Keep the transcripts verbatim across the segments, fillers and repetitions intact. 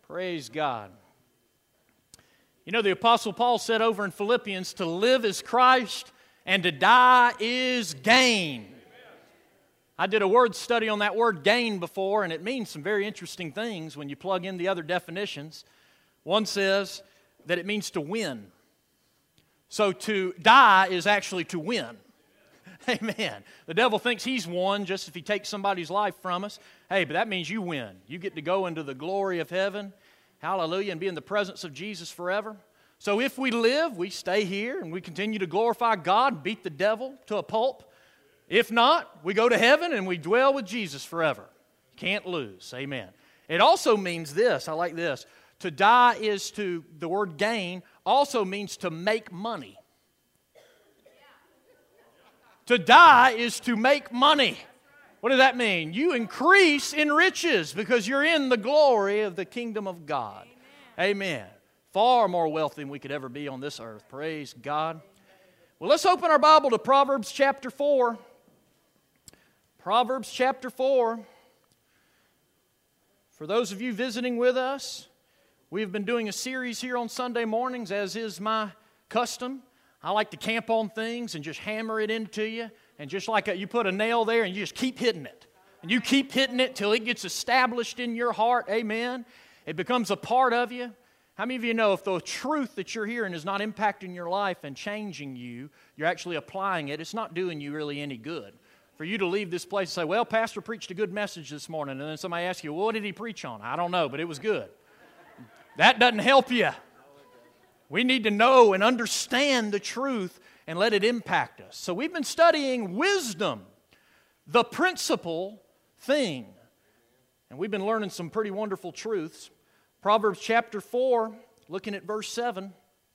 Praise God. You know, the Apostle Paul said over in Philippians, to live is Christ and to die is gain. I did a word study on that word gain before, and it means some very interesting things when you plug in the other definitions. One says that it means to win. So to die is actually to win. Amen. The devil thinks he's won just if he takes somebody's life from us. Hey, but that means you win. You get to go into the glory of heaven, hallelujah, and be in the presence of Jesus forever. So if we live, we stay here and we continue to glorify God and beat the devil to a pulp. If not, we go to heaven and we dwell with Jesus forever. Can't lose. Amen. It also means this. I like this. To die is to, the word gain, also means to make money. To die is to make money. What does that mean? You increase in riches because you're in the glory of the kingdom of God. Amen. Amen. Far more wealthy than we could ever be on this earth. Praise God. Well, let's open our Bible to Proverbs chapter four. Proverbs chapter four. For those of you visiting with us, we've been doing a series here on Sunday mornings, as is my custom. I like to camp on things and just hammer it into you. And just like a, you put a nail there and you just keep hitting it. And you keep hitting it till it gets established in your heart. Amen. It becomes a part of you. How many of you know if the truth that you're hearing is not impacting your life and changing you, you're actually applying it, it's not doing you really any good. For you to leave this place and say, well, Pastor preached a good message this morning. And then somebody asks you, well, what did he preach on? I don't know, but it was good. That doesn't help you. We need to know and understand the truth and let it impact us. So we've been studying wisdom, the principal thing. And we've been learning some pretty wonderful truths. Proverbs chapter four, looking at verse seven.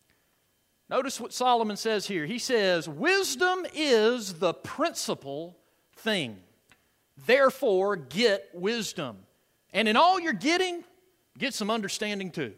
Notice what Solomon says here. He says, wisdom is the principal thing. Therefore, get wisdom. And in all you're getting, get some understanding too.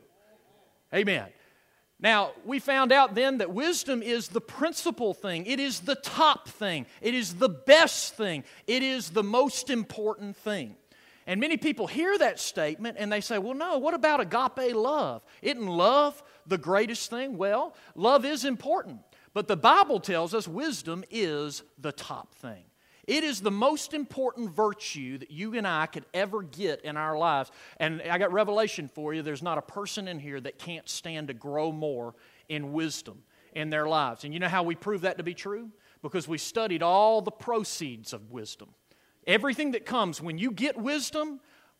Amen. Now, we found out then that wisdom is the principal thing. It is the top thing. It is the best thing. It is the most important thing. And many people hear that statement and they say, well, no, what about agape love? Isn't love the greatest thing? Well, love is important. But the Bible tells us wisdom is the top thing. It is the most important virtue that you and I could ever get in our lives. And I got revelation for you. There's not a person in here that can't stand to grow more in wisdom in their lives. And you know how we prove that to be true? Because we studied all the proceeds of wisdom. Everything that comes when you get wisdom,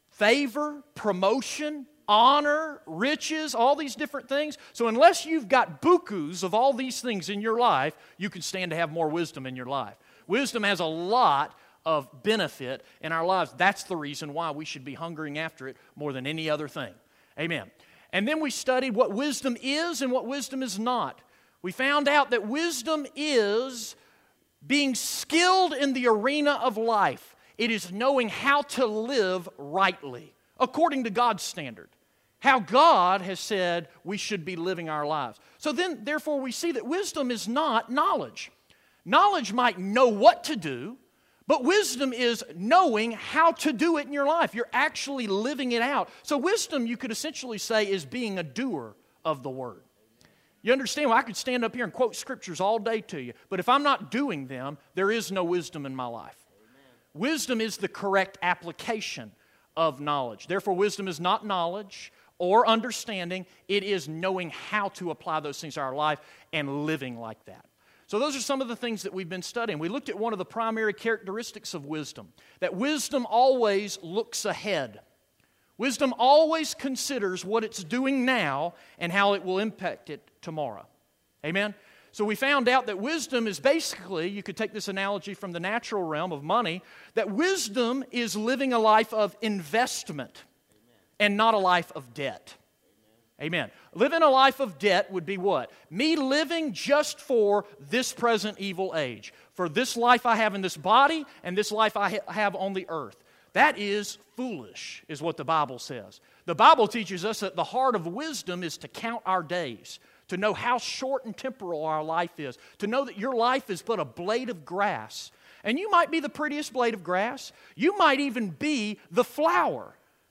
favor, promotion, honor, riches, all these different things. So unless you've got bukus of all these things in your life, you can stand to have more wisdom in your life. Wisdom has a lot of benefit in our lives. That's the reason why we should be hungering after it more than any other thing. Amen. And then we studied what wisdom is and what wisdom is not. We found out that wisdom is being skilled in the arena of life. It is knowing how to live rightly, according to God's standard. How God has said we should be living our lives. So then, therefore, we see that wisdom is not knowledge. Knowledge might know what to do, but wisdom is knowing how to do it in your life. You're actually living it out. So wisdom, you could essentially say, is being a doer of the Word. You understand? Well, I could stand up here and quote scriptures all day to you, but if I'm not doing them, there is no wisdom in my life. Amen. Wisdom is the correct application of knowledge. Therefore, wisdom is not knowledge or understanding. It is knowing how to apply those things to our life and living like that. So those are some of the things that we've been studying. We looked at one of the primary characteristics of wisdom, that wisdom always looks ahead. Wisdom always considers what it's doing now and how it will impact it tomorrow. Amen? So we found out that wisdom is basically, you could take this analogy from the natural realm of money, that wisdom is living a life of investment and not a life of debt. Amen. Living a life of debt would be what? Me living just for this present evil age. For this life I have in this body and this life I ha- have on the earth. That is foolish, is what the Bible says. The Bible teaches us that the heart of wisdom is to count our days, to know how short and temporal our life is, to know that your life is but a blade of grass. And you might be the prettiest blade of grass. You might even be the flower.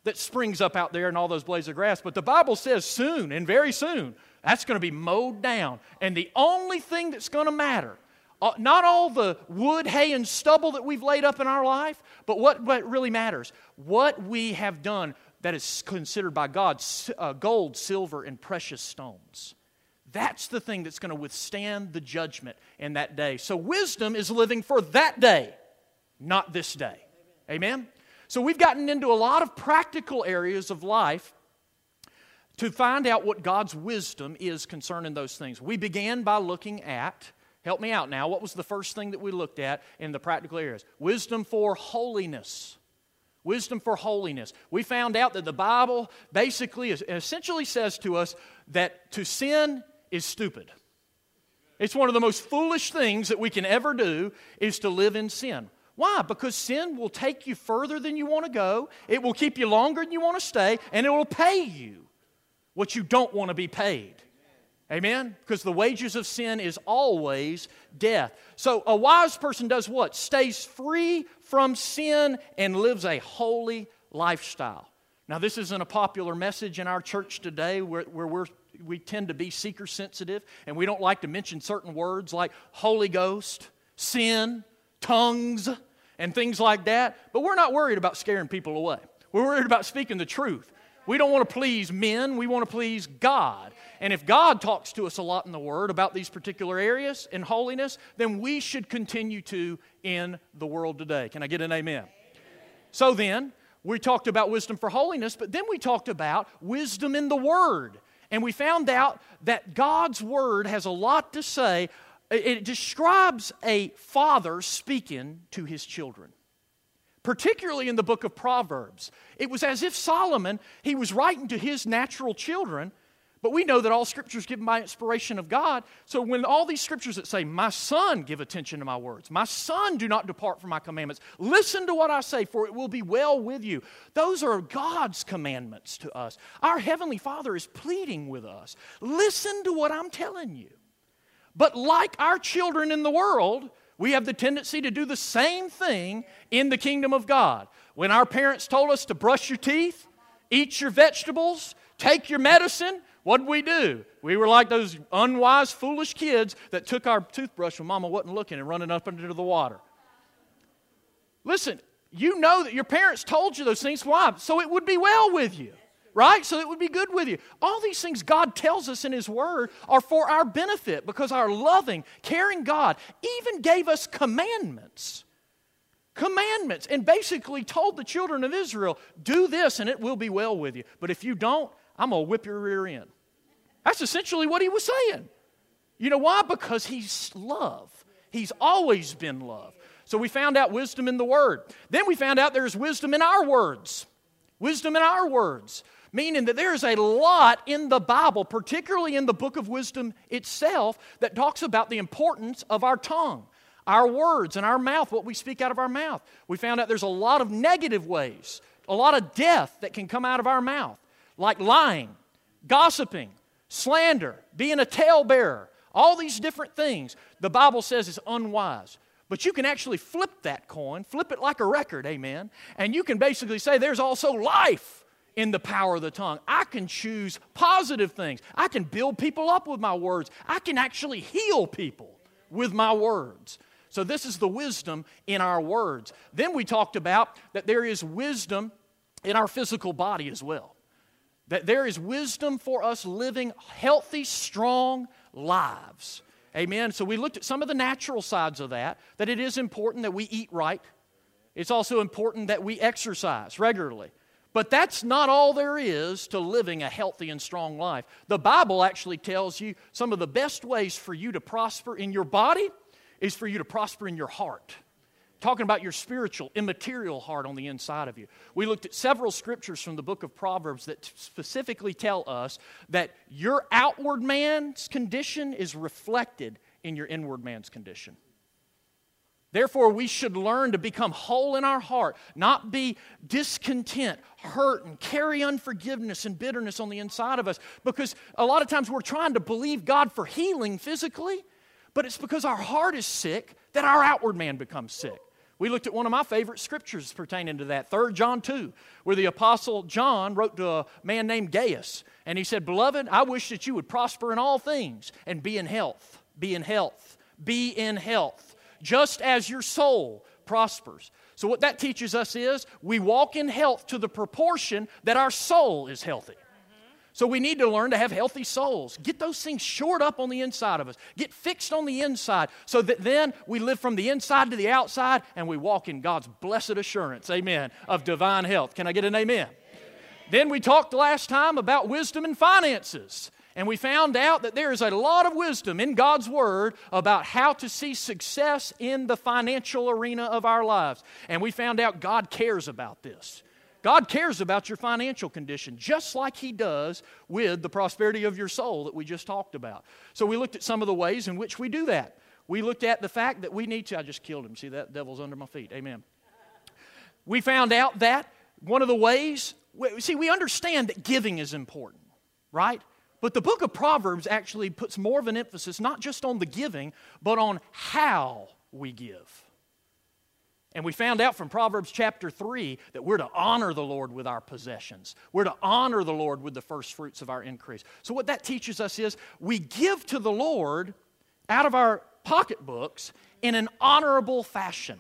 that springs up out there in all those blades of grass. But the Bible says soon, and very soon, that's going to be mowed down. And the only thing that's going to matter, uh, not all the wood, hay, and stubble that we've laid up in our life, but what, what really matters, what we have done that is considered by God uh, gold, silver, and precious stones. That's the thing that's going to withstand the judgment in that day. So wisdom is living for that day, not this day. Amen? So we've gotten into a lot of practical areas of life to find out what God's wisdom is concerning those things. We began by looking at, help me out now, what was the first thing that we looked at in the practical areas? Wisdom for holiness. Wisdom for holiness. We found out that the Bible basically, essentially says to us that to sin is stupid. It's one of the most foolish things that we can ever do is to live in sin. Why? Because sin will take you further than you want to go, it will keep you longer than you want to stay, and it will pay you what you don't want to be paid. Amen? Because the wages of sin is always death. So a wise person does what? Stays free from sin and lives a holy lifestyle. Now this isn't a popular message in our church today where, where we're, we tend to be seeker sensitive and we don't like to mention certain words like Holy Ghost, sin, tongues, and things like that. But we're not worried about scaring people away. We're worried about speaking the truth. We don't want to please men. We want to please God. And if God talks to us a lot in the Word about these particular areas in holiness, then we should continue to in the world today. Can I get an amen? Amen. So then, we talked about wisdom for holiness, but then we talked about wisdom in the Word. And we found out that God's Word has a lot to say. It describes a father speaking to his children. Particularly in the book of Proverbs. It was as if Solomon, he was writing to his natural children, but we know that all Scripture is given by inspiration of God. So when all these Scriptures that say, my son, give attention to my words. My son, do not depart from my commandments. Listen to what I say, for it will be well with you. Those are God's commandments to us. Our Heavenly Father is pleading with us. Listen to what I'm telling you. But like our children in the world, we have the tendency to do the same thing in the kingdom of God. When our parents told us to brush your teeth, eat your vegetables, take your medicine, what did we do? We were like those unwise, foolish kids that took our toothbrush when Mama wasn't looking and running up under the water. Listen, you know that your parents told you those things. Why? So it would be well with you. Right? So it would be good with you. All these things God tells us in His Word are for our benefit because our loving, caring God even gave us commandments. Commandments. And basically told the children of Israel, do this and it will be well with you. But if you don't, I'm going to whip your rear end. That's essentially what He was saying. You know why? Because He's love. He's always been love. So we found out wisdom in the Word. Then we found out there's wisdom in our words. Wisdom in our words. Meaning that there's a lot in the Bible, particularly in the book of wisdom itself, that talks about the importance of our tongue, our words, and our mouth, what we speak out of our mouth. We found out there's a lot of negative ways, a lot of death that can come out of our mouth, like lying, gossiping, slander, being a talebearer, all these different things. The Bible says is unwise. But you can actually flip that coin, flip it like a record, amen, and you can basically say there's also life in the power of the tongue. I can choose positive things. I can build people up with my words. I can actually heal people with my words. So this is the wisdom in our words. Then we talked about that there is wisdom in our physical body as well. That there is wisdom for us living healthy, strong lives. Amen. So we looked at some of the natural sides of that, that it is important that we eat right. It's also important that we exercise regularly. But that's not all there is to living a healthy and strong life. The Bible actually tells you some of the best ways for you to prosper in your body is for you to prosper in your heart. Talking about your spiritual, immaterial heart on the inside of you. We looked at several scriptures from the book of Proverbs that specifically tell us that your outward man's condition is reflected in your inward man's condition. Therefore, we should learn to become whole in our heart, not be discontent, hurt, and carry unforgiveness and bitterness on the inside of us. Because a lot of times we're trying to believe God for healing physically, but it's because our heart is sick that our outward man becomes sick. We looked at one of my favorite scriptures pertaining to that, Third John two, where the Apostle John wrote to a man named Gaius, and he said, "Beloved, I wish that you would prosper in all things and be in health, be in health, be in health, just as your soul prospers." So what that teaches us is we walk in health to the proportion that our soul is healthy. So we need to learn to have healthy souls. Get those things shored up on the inside of us. Get fixed on the inside so that then we live from the inside to the outside and we walk in God's blessed assurance, amen, of divine health. Can I get an amen? Amen. Then we talked last time about wisdom and finances. And we found out that there is a lot of wisdom in God's Word about how to see success in the financial arena of our lives. And we found out God cares about this. God cares about your financial condition, just like He does with the prosperity of your soul that we just talked about. So we looked at some of the ways in which we do that. We looked at the fact that we need to, I just killed him, see that? Devil's under my feet, amen. We found out that one of the ways, see, we understand that giving is important, right? But the book of Proverbs actually puts more of an emphasis not just on the giving, but on how we give. And we found out from Proverbs chapter three that we're to honor the Lord with our possessions. We're to honor the Lord with the first fruits of our increase. So what that teaches us is we give to the Lord out of our pocketbooks in an honorable fashion.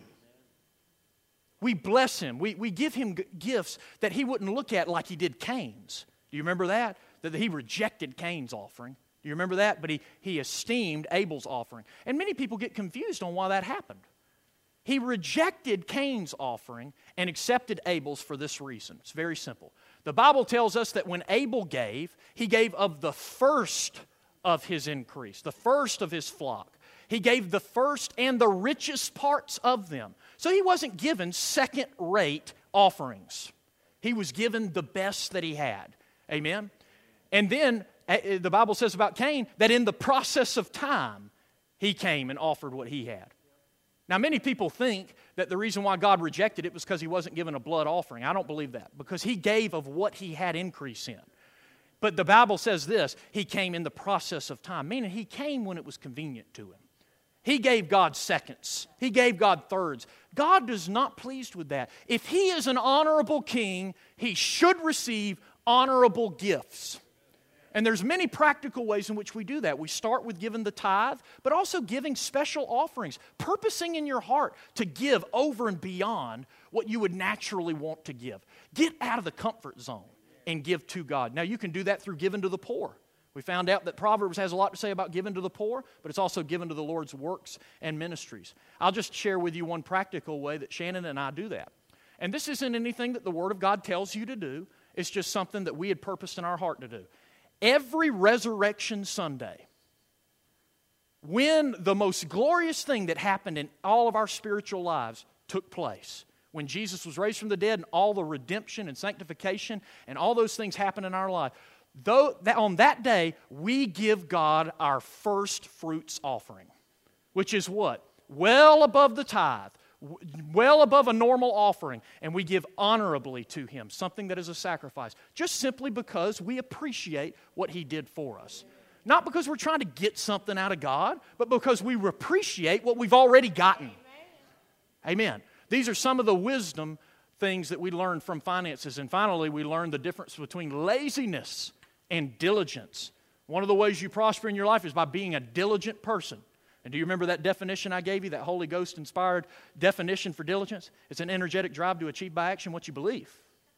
We bless Him. We, we give Him g- gifts that He wouldn't look at like He did Cain's. Do you remember that? That He rejected Cain's offering. Do you remember that? But he, he esteemed Abel's offering. And many people get confused on why that happened. He rejected Cain's offering and accepted Abel's for this reason. It's very simple. The Bible tells us that when Abel gave, he gave of the first of his increase, the first of his flock. He gave the first and the richest parts of them. So he wasn't given second-rate offerings. He was given the best that he had. Amen? And then the Bible says about Cain that in the process of time, he came and offered what he had. Now, many people think that the reason why God rejected it was because he wasn't given a blood offering. I don't believe that, because he gave of what he had increase in. But the Bible says this, he came in the process of time, meaning he came when it was convenient to him. He gave God seconds. He gave God thirds. God is not pleased with that. If He is an honorable king, He should receive honorable gifts. And there's many practical ways in which we do that. We start with giving the tithe, but also giving special offerings, purposing in your heart to give over and beyond what you would naturally want to give. Get out of the comfort zone and give to God. Now, you can do that through giving to the poor. We found out that Proverbs has a lot to say about giving to the poor, but it's also given to the Lord's works and ministries. I'll just share with you one practical way that Shannon and I do that. And this isn't anything that the Word of God tells you to do. It's just something that we had purposed in our heart to do. Every Resurrection Sunday, when the most glorious thing that happened in all of our spiritual lives took place, when Jesus was raised from the dead and all the redemption and sanctification and all those things happened in our life, though that on that day, we give God our first fruits offering, which is what? Well above the tithe, well above a normal offering, and we give honorably to Him, something that is a sacrifice, just simply because we appreciate what He did for us. Not because we're trying to get something out of God, but because we appreciate what we've already gotten. Amen. These are some of the wisdom things that we learned from finances. And finally, we learned the difference between laziness and diligence. One of the ways you prosper in your life is by being a diligent person. And do you remember that definition I gave you, that Holy Ghost-inspired definition for diligence? It's an energetic drive to achieve by action what you believe.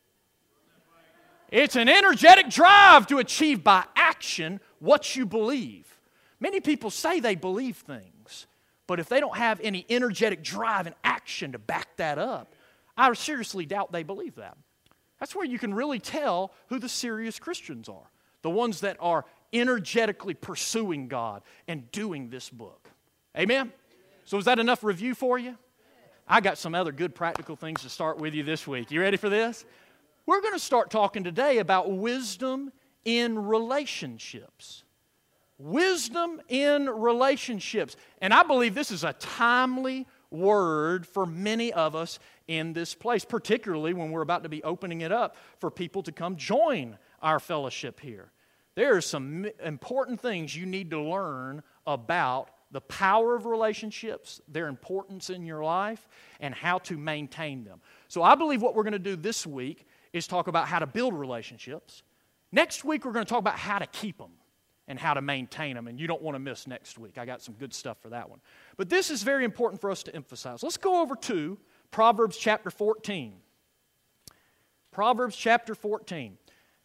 It's an energetic drive to achieve by action what you believe. Many people say they believe things, but if they don't have any energetic drive and action to back that up, I seriously doubt they believe that. That's where you can really tell who the serious Christians are, the ones that are energetically pursuing God and doing this book. Amen? So is that enough review for you? I got some other good practical things to start with you this week. You ready for this? We're going to start talking today about wisdom in relationships. Wisdom in relationships. And I believe this is a timely word for many of us in this place, particularly when we're about to be opening it up for people to come join our fellowship here. There are some important things you need to learn about the power of relationships, their importance in your life, and how to maintain them. So I believe what we're going to do this week is talk about how to build relationships. Next week, we're going to talk about how to keep them and how to maintain them, and you don't want to miss next week. I got some good stuff for that one. But this is very important for us to emphasize. Let's go over to Proverbs chapter fourteen. Proverbs chapter fourteen.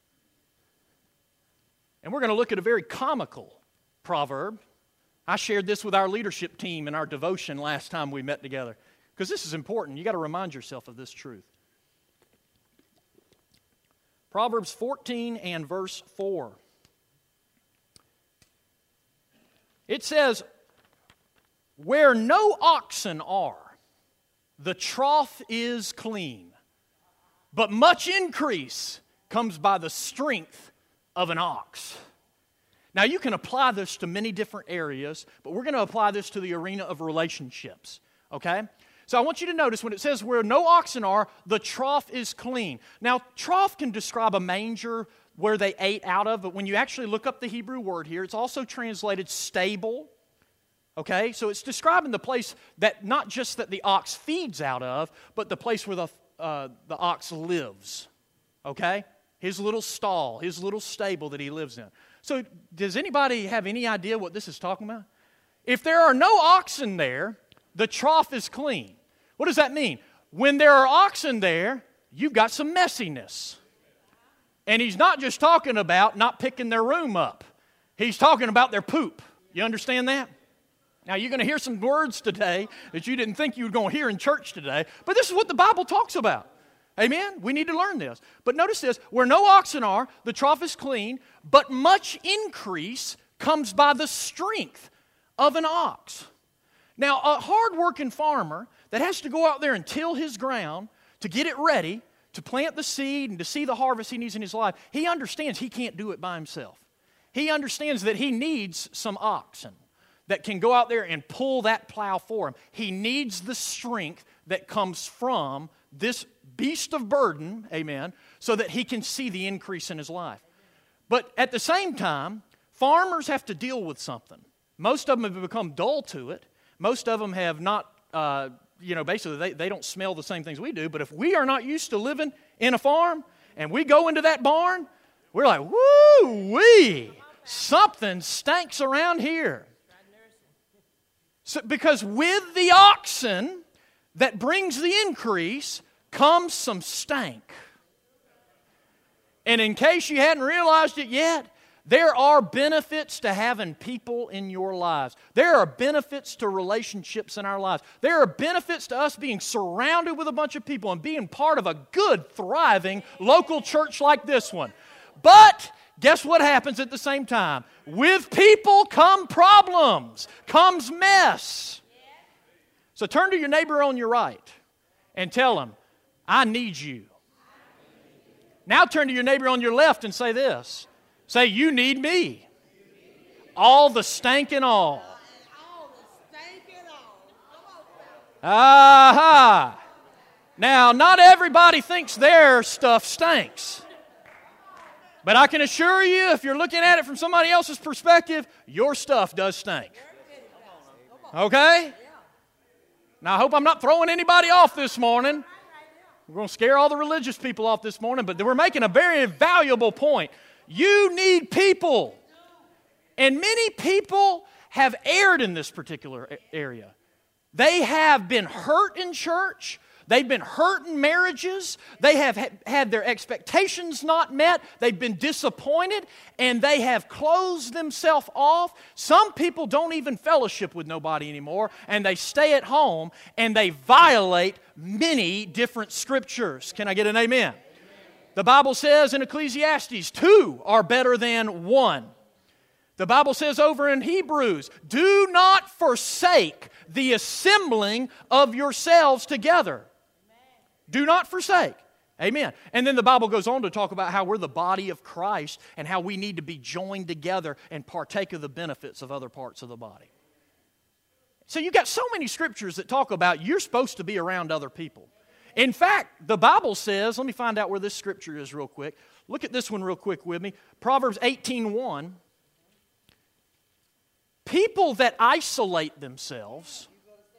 And we're going to look at a very comical proverb. I shared this with our leadership team in our devotion last time we met together, because this is important. You've got to remind yourself of this truth. Proverbs fourteen and verse four. It says, "Where no oxen are, the trough is clean, but much increase comes by the strength of an ox." Now, you can apply this to many different areas, but we're going to apply this to the arena of relationships, okay? So I want you to notice when it says, "Where no oxen are, the trough is clean." Now, trough can describe a manger where they ate out of, but when you actually look up the Hebrew word here, it's also translated stable, okay? So it's describing the place that not just that the ox feeds out of, but the place where the, uh, the ox lives, okay? His little stall, his little stable that he lives in. So does anybody have any idea what this is talking about? If there are no oxen there, the trough is clean. What does that mean? When there are oxen there, you've got some messiness. And he's not just talking about not picking their room up. He's talking about their poop. You understand that? Now, you're going to hear some words today that you didn't think you were going to hear in church today, but this is what the Bible talks about. Amen? We need to learn this. But notice this, "Where no oxen are, the trough is clean, but much increase comes by the strength of an ox." Now, a hard-working farmer that has to go out there and till his ground to get it ready, to plant the seed and to see the harvest he needs in his life, he understands he can't do it by himself. He understands that he needs some oxen that can go out there and pull that plow for him. He needs the strength that comes from this beast of burden, amen, so that he can see the increase in his life. But at the same time, farmers have to deal with something. Most of them have become dull to it. Most of them have not, uh, you know, basically they, they don't smell the same things we do. But if we are not used to living in a farm and we go into that barn, we're like, woo-wee, something stinks around here. So, because with the oxen that brings the increase comes some stank. And in case you hadn't realized it yet, there are benefits to having people in your lives. There are benefits to relationships in our lives. There are benefits to us being surrounded with a bunch of people and being part of a good, thriving local church like this one. But guess what happens at the same time? With people come problems, comes mess. So turn to your neighbor on your right and tell him, "I need you." Now turn to your neighbor on your left and say this. Say, "You need me." All the stank and all. Aha. Now, not everybody thinks their stuff stinks. But I can assure you, if you're looking at it from somebody else's perspective, your stuff does stink. Okay? Now, I hope I'm not throwing anybody off this morning. We're going to scare all the religious people off this morning, but we're making a very valuable point. You need people. And many people have erred in this particular area. They have been hurt in church. They've been hurt in marriages. They have had their expectations not met. They've been disappointed, and they have closed themselves off. Some people don't even fellowship with nobody anymore, and they stay at home, and they violate many different scriptures. Can I get an amen? The Bible says in Ecclesiastes, two are better than one. The Bible says over in Hebrews, do not forsake the assembling of yourselves together. Do not forsake. Amen. And then the Bible goes on to talk about how we're the body of Christ and how we need to be joined together and partake of the benefits of other parts of the body. So you've got so many scriptures that talk about you're supposed to be around other people. In fact, the Bible says, let me find out where this scripture is real quick. Look at this one real quick with me. Proverbs eighteen one. people that isolate themselves,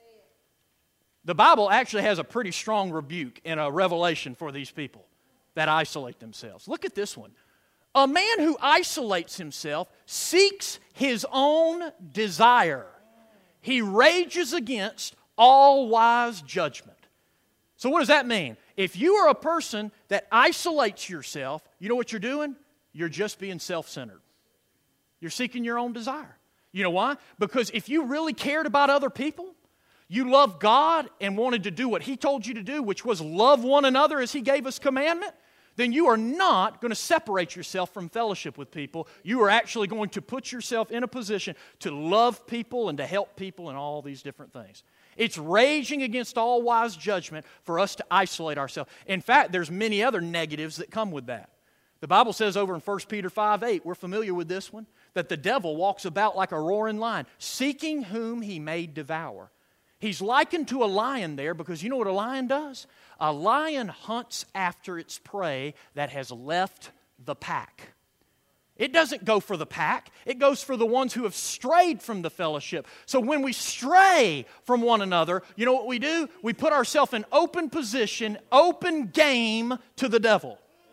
the Bible actually has a pretty strong rebuke and a revelation for these people that isolate themselves. Look at this one. A man who isolates himself seeks his own desire. He rages against all wise judgment. So what does that mean? If you are a person that isolates yourself, you know what you're doing? You're just being self-centered. You're seeking your own desire. You know why? Because if you really cared about other people, you loved God and wanted to do what He told you to do, which was love one another as He gave us commandment, then you are not going to separate yourself from fellowship with people. You are actually going to put yourself in a position to love people and to help people and all these different things. It's raging against all wise judgment for us to isolate ourselves. In fact, there's many other negatives that come with that. The Bible says over in First Peter five eight, we're familiar with this one, that the devil walks about like a roaring lion, seeking whom he may devour. He's likened to a lion there because you know what a lion does? A lion hunts after its prey that has left the pack. It doesn't go for the pack. It goes for the ones who have strayed from the fellowship. So when we stray from one another, you know what we do? We put ourselves in open position, open game to the devil.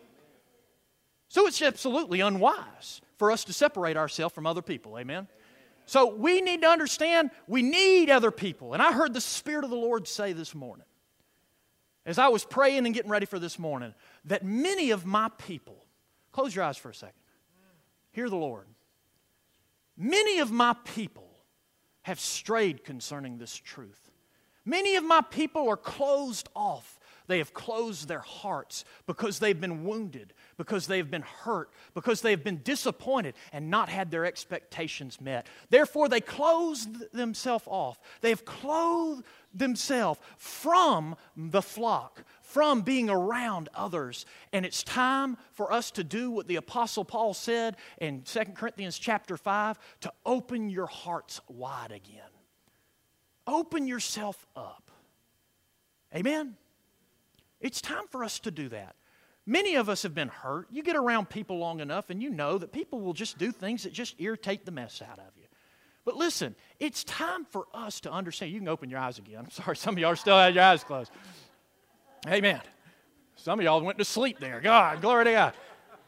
So it's absolutely unwise for us to separate ourselves from other people. Amen? So we need to understand we need other people. And I heard the Spirit of the Lord say this morning, as I was praying and getting ready for this morning, that many of my people, close your eyes for a second. Hear the Lord. Many of my people have strayed concerning this truth. Many of my people are closed off. They have closed their hearts because they've been wounded, because they've been hurt, because they've been disappointed and not had their expectations met. Therefore, they closed themselves off. They have clothed themselves from the flock, from being around others. And it's time for us to do what the Apostle Paul said in Second Corinthians chapter five, to open your hearts wide again. Open yourself up. Amen? It's time for us to do that. Many of us have been hurt. You get around people long enough and you know that people will just do things that just irritate the mess out of you. But listen, it's time for us to understand. You can open your eyes again. I'm sorry, some of y'all are still have your eyes closed. Amen. Some of y'all went to sleep there. God, glory to God.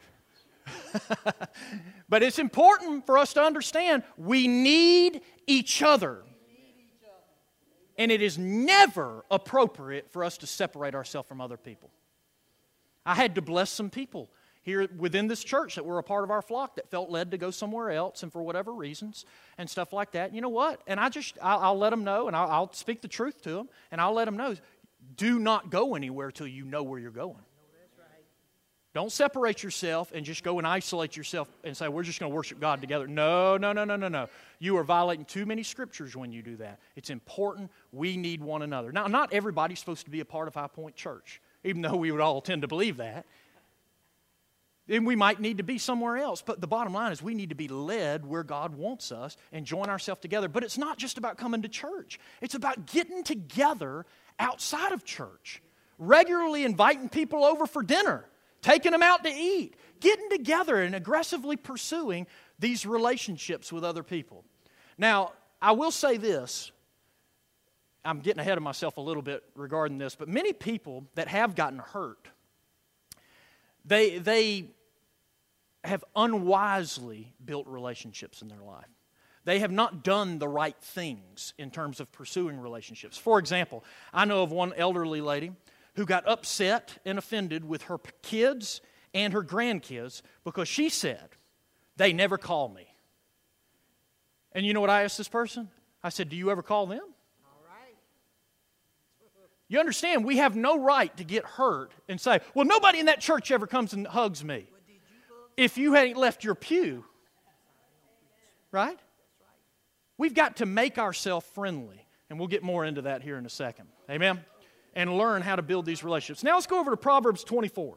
But it's important for us to understand we need each other. And it is never appropriate for us to separate ourselves from other people. I had to bless some people here within this church that were a part of our flock that felt led to go somewhere else and for whatever reasons and stuff like that. You know what? And I just, I'll, I'll let them know and I'll, I'll speak the truth to them and I'll let them know, do not go anywhere till you know where you're going. Don't separate yourself and just go and isolate yourself and say, we're just going to worship God together. No, no, no, no, no, no. You are violating too many scriptures when you do that. It's important. We need one another. Now, not everybody's supposed to be a part of High Point Church, even though we would all tend to believe that. Then we might need to be somewhere else. But the bottom line is we need to be led where God wants us and join ourselves together. But it's not just about coming to church. It's about getting together outside of church, regularly inviting people over for dinner, taking them out to eat, getting together and aggressively pursuing these relationships with other people. Now, I will say this. I'm getting ahead of myself a little bit regarding this, but many people that have gotten hurt, they, they have unwisely built relationships in their life. They have not done the right things in terms of pursuing relationships. For example, I know of one elderly lady who got upset and offended with her kids and her grandkids because she said, they never call me. And you know what I asked this person? I said, do you ever call them? All right. You understand, we have no right to get hurt and say, well, nobody in that church ever comes and hugs me. Well, did you hug? If you hadn't left your pew, right? That's right. We've got to make ourselves friendly. And we'll get more into that here in a second. Amen? And learn how to build these relationships. Now let's go over to Proverbs twenty-four.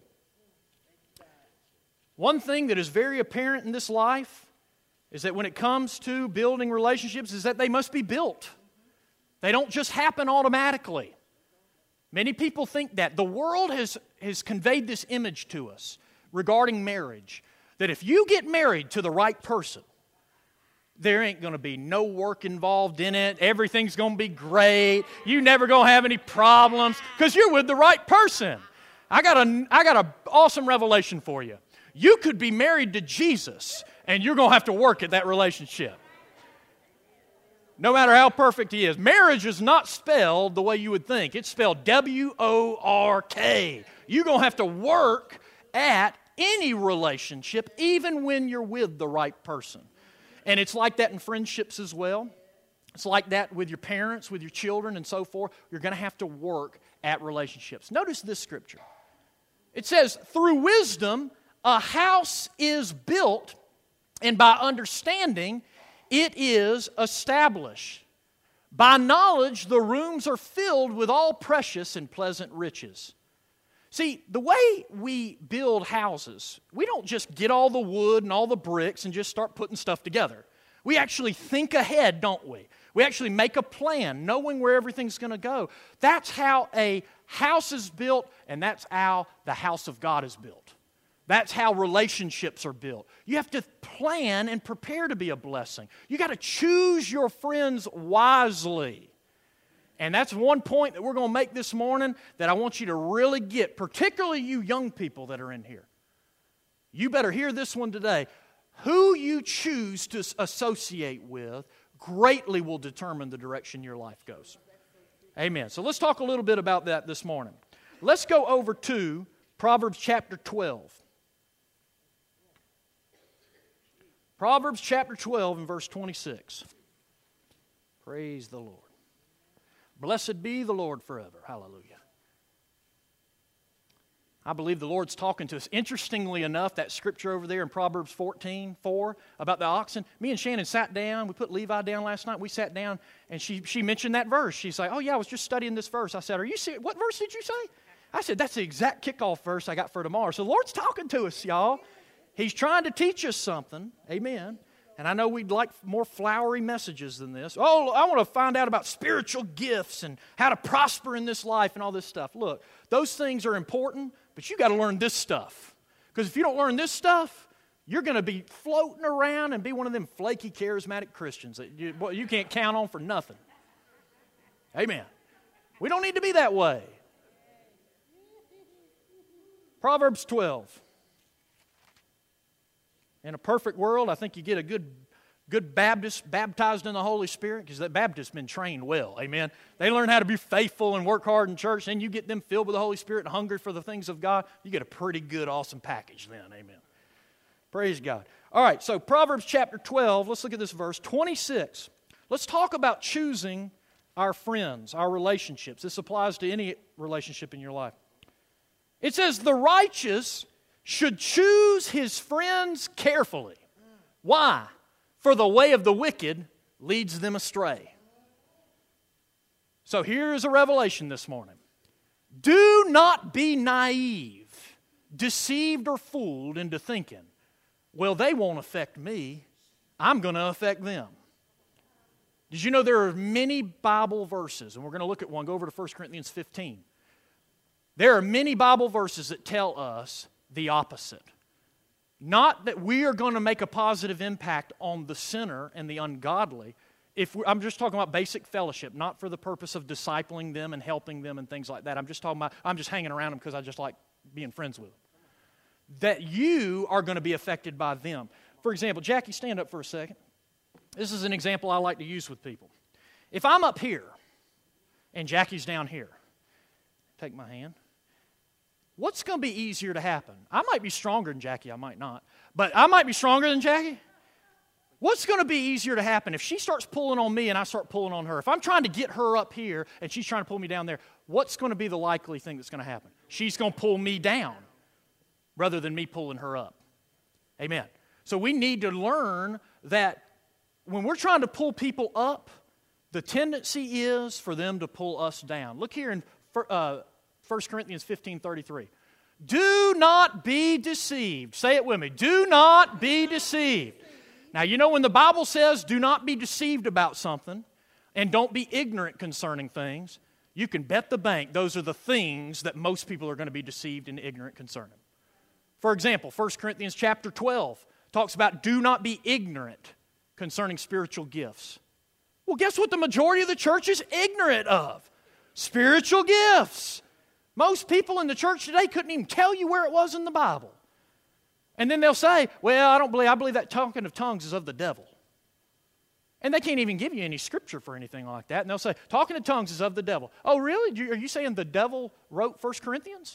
One thing that is very apparent in this life is that when it comes to building relationships is that they must be built. They don't just happen automatically. Many people think that. The world has, has conveyed this image to us regarding marriage, that if you get married to the right person, there ain't going to be no work involved in it. Everything's going to be great. You're never going to have any problems because you're with the right person. I got a, I got an awesome revelation for you. You could be married to Jesus, and you're going to have to work at that relationship. No matter how perfect he is. Marriage is not spelled the way you would think. It's spelled W O R K. You're going to have to work at any relationship, even when you're with the right person. And it's like that in friendships as well. It's like that with your parents, with your children, and so forth. You're going to have to work at relationships. Notice this scripture. It says, through wisdom, a house is built, and by understanding, it is established. By knowledge, the rooms are filled with all precious and pleasant riches. See, the way we build houses, we don't just get all the wood and all the bricks and just start putting stuff together. We actually think ahead, don't we? We actually make a plan, knowing where everything's going to go. That's how a house is built, and that's how the house of God is built. That's how relationships are built. You have to plan and prepare to be a blessing. You got to choose your friends wisely. And that's one point that we're going to make this morning that I want you to really get, particularly you young people that are in here. You better hear this one today. Who you choose to associate with greatly will determine the direction your life goes. Amen. So let's talk a little bit about that this morning. Let's go over to Proverbs chapter twelve. Proverbs chapter twelve and verse twenty-six. Praise the Lord. Blessed be the Lord forever. Hallelujah. I believe the Lord's talking to us. Interestingly enough, that scripture over there in Proverbs fourteen four about the oxen, me and Shannon sat down. We put Levi down last night. We sat down, and she, she mentioned that verse. She's like, oh, yeah, I was just studying this verse. I said, are you serious? What verse did you say? I said, that's the exact kickoff verse I got for tomorrow. So the Lord's talking to us, y'all. He's trying to teach us something. Amen. And I know we'd like more flowery messages than this. Oh, I want to find out about spiritual gifts and how to prosper in this life and all this stuff. Look, those things are important, but you got to learn this stuff. Because if you don't learn this stuff, you're going to be floating around and be one of them flaky, charismatic Christians that you, well, you can't count on for nothing. Amen. We don't need to be that way. Proverbs twelve. In a perfect world, I think you get a good, good Baptist baptized in the Holy Spirit, because that Baptist's been trained well, amen. They learn how to be faithful and work hard in church, and you get them filled with the Holy Spirit and hungry for the things of God, you get a pretty good, awesome package then, amen. Praise God. All right, so Proverbs chapter twelve, let's look at this verse, twenty-six. Let's talk about choosing our friends, our relationships. This applies to any relationship in your life. It says, the righteous should choose his friends carefully. Why? For the way of the wicked leads them astray. So here's a revelation this morning. Do not be naive, deceived or fooled into thinking, well, they won't affect me. I'm going to affect them. Did you know there are many Bible verses, and we're going to look at one. Go over to First Corinthians fifteen. There are many Bible verses that tell us the opposite. Not that we are going to make a positive impact on the sinner and the ungodly. If we, I'm just talking about basic fellowship, not for the purpose of discipling them and helping them and things like that. I'm just talking about, I'm just hanging around them because I just like being friends with them. That you are going to be affected by them. For example, Jackie, stand up for a second. This is an example I like to use with people. If I'm up here and Jackie's down here, take my hand. What's going to be easier to happen? I might be stronger than Jackie, I might not. But I might be stronger than Jackie. What's going to be easier to happen if she starts pulling on me and I start pulling on her? If I'm trying to get her up here and she's trying to pull me down there, what's going to be the likely thing that's going to happen? She's going to pull me down rather than me pulling her up. Amen. So we need to learn that when we're trying to pull people up, the tendency is for them to pull us down. Look here in uh, First Corinthians fifteen thirty-three. Do not be deceived. Say it with me. Do not be deceived. Now, you know when the Bible says do not be deceived about something and don't be ignorant concerning things, you can bet the bank those are the things that most people are going to be deceived and ignorant concerning. For example, First Corinthians chapter twelve talks about do not be ignorant concerning spiritual gifts? Well, guess what the majority of the church is ignorant of? Spiritual gifts. Most people in the church today couldn't even tell you where it was in the Bible. And then they'll say, well, I don't believe, I believe that talking of tongues is of the devil. And they can't even give you any scripture for anything like that. And they'll say, talking in tongues is of the devil. Oh, really? Are you saying the devil wrote First Corinthians?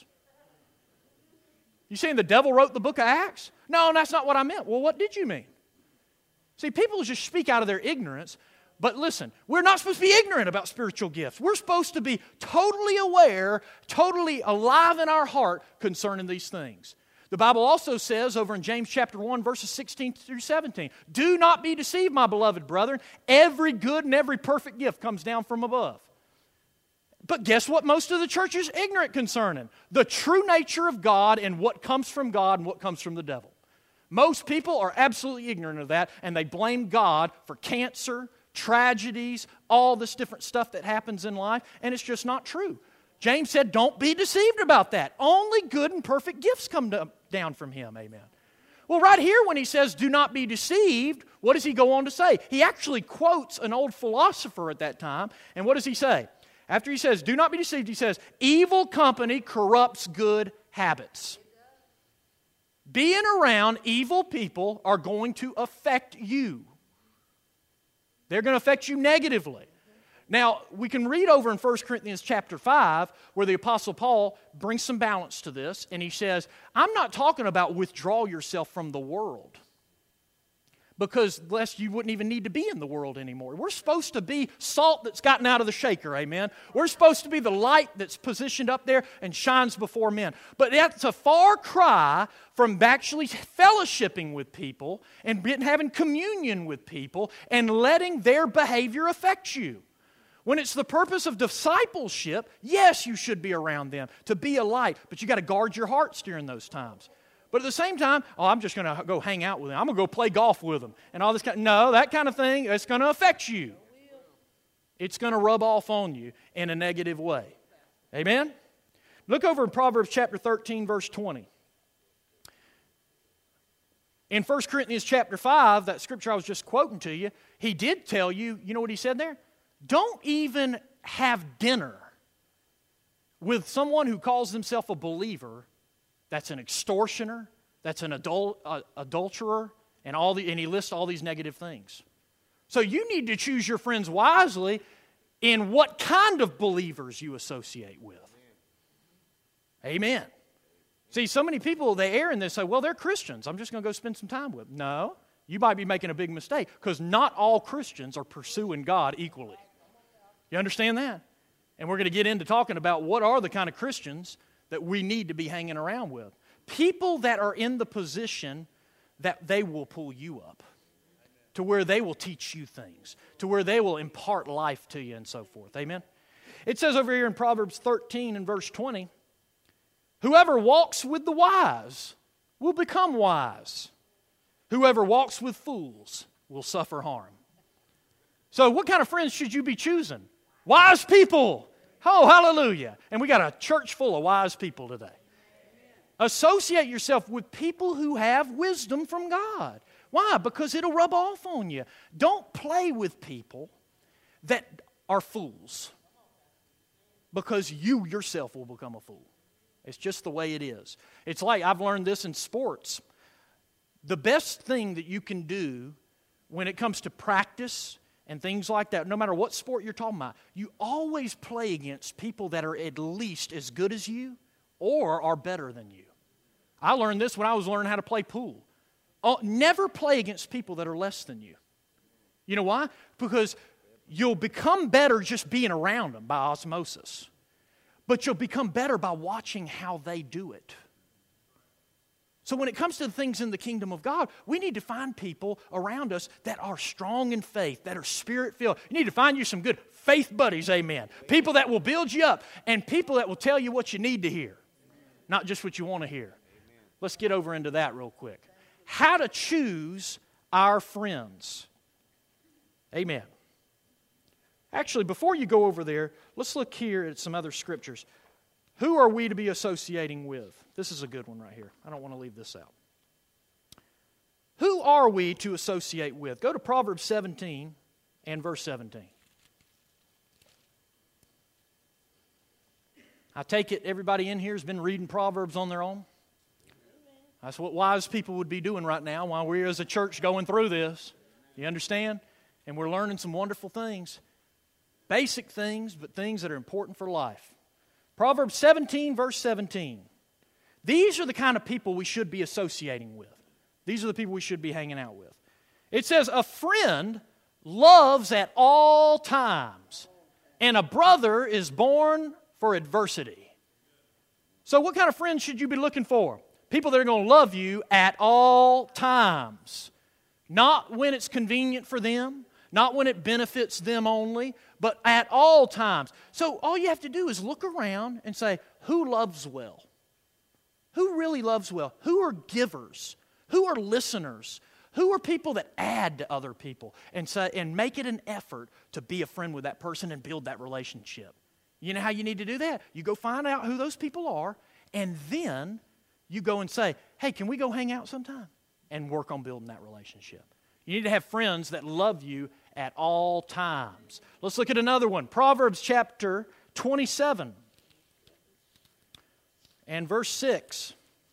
You saying the devil wrote the book of Acts? No, that's not what I meant. Well, what did you mean? See, people just speak out of their ignorance. But listen, we're not supposed to be ignorant about spiritual gifts. We're supposed to be totally aware, totally alive in our heart concerning these things. The Bible also says over in James chapter one, verses sixteen through seventeen, do not be deceived, my beloved brethren. Every good and every perfect gift comes down from above. But guess what most of the church is ignorant concerning? The true nature of God and what comes from God and what comes from the devil. Most people are absolutely ignorant of that, and they blame God for cancer, tragedies, all this different stuff that happens in life, and it's just not true. James said, don't be deceived about that. Only good and perfect gifts come to, down from Him, amen. Well, right here when he says, do not be deceived, what does he go on to say? He actually quotes an old philosopher at that time, and what does he say? After he says, do not be deceived, he says, evil company corrupts good habits. Being around evil people are going to affect you. They're going to affect you negatively. Now, we can read over in First Corinthians chapter five where the Apostle Paul brings some balance to this, and he says, I'm not talking about withdraw yourself from the world, because lest you wouldn't even need to be in the world anymore. We're supposed to be salt that's gotten out of the shaker, amen? We're supposed to be the light that's positioned up there and shines before men. But that's a far cry from actually fellowshipping with people and having communion with people and letting their behavior affect you. When it's the purpose of discipleship, yes, you should be around them to be a light, but you got to guard your hearts during those times. But at the same time, oh, I'm just going to go hang out with them. I'm going to go play golf with them. And all this kind of, no, that kind of thing, it's going to affect you. It's going to rub off on you in a negative way. Amen? Look over in Proverbs chapter thirteen, verse twenty. In First Corinthians chapter five, that scripture I was just quoting to you, he did tell you, you know what he said there? Don't even have dinner with someone who calls himself a believer that's an extortioner, that's an adul- uh, adulterer, and all the and he lists all these negative things. So you need to choose your friends wisely in what kind of believers you associate with. Amen. See, so many people, they err in this, say, well, they're Christians. I'm just going to go spend some time with them. No, you might be making a big mistake, because not all Christians are pursuing God equally. You understand that? And we're going to get into talking about what are the kind of Christians that we need to be hanging around with. People that are in the position that they will pull you up, to where they will teach you things, to where they will impart life to you and so forth. Amen? It says over here in Proverbs thirteen and verse twenty, whoever walks with the wise will become wise. Whoever walks with fools will suffer harm. So what kind of friends should you be choosing? Wise people. Oh, hallelujah. And we got a church full of wise people today. Associate yourself with people who have wisdom from God. Why? Because it'll rub off on you. Don't play with people that are fools, because you yourself will become a fool. It's just the way it is. It's like, I've learned this in sports. The best thing that you can do when it comes to practice and things like that, no matter what sport you're talking about, you always play against people that are at least as good as you or are better than you. I learned this when I was learning how to play pool. Oh, never play against people that are less than you. You know why? Because you'll become better just being around them by osmosis. But you'll become better by watching how they do it. So when it comes to the things in the kingdom of God, we need to find people around us that are strong in faith, that are spirit-filled. You need to find you some good faith buddies, amen. People that will build you up, and people that will tell you what you need to hear, not just what you want to hear. Let's get over into that real quick. How to choose our friends. Amen. Actually, before you go over there, let's look here at some other scriptures. Who are we to be associating with? This is a good one right here. I don't want to leave this out. Who are we to associate with? Go to Proverbs seventeen and verse seventeen. I take it everybody in here has been reading Proverbs on their own. That's what wise people would be doing right now while we're as a church going through this. You understand? And we're learning some wonderful things. Basic things, but things that are important for life. Proverbs seventeen, verse seventeen. These are the kind of people we should be associating with. These are the people we should be hanging out with. It says, a friend loves at all times, and a brother is born for adversity. So what kind of friends should you be looking for? People that are going to love you at all times. Not when it's convenient for them, not when it benefits them only, but at all times. So all you have to do is look around and say, who loves well? Who really loves well? Who are givers? Who are listeners? Who are people that add to other people? And say, and make it an effort to be a friend with that person and build that relationship. You know how you need to do that? You go find out who those people are, and then you go and say, hey, can we go hang out sometime? And work on building that relationship. You need to have friends that love you at all times. Let's look at another one. Proverbs chapter twenty-seven and verse six.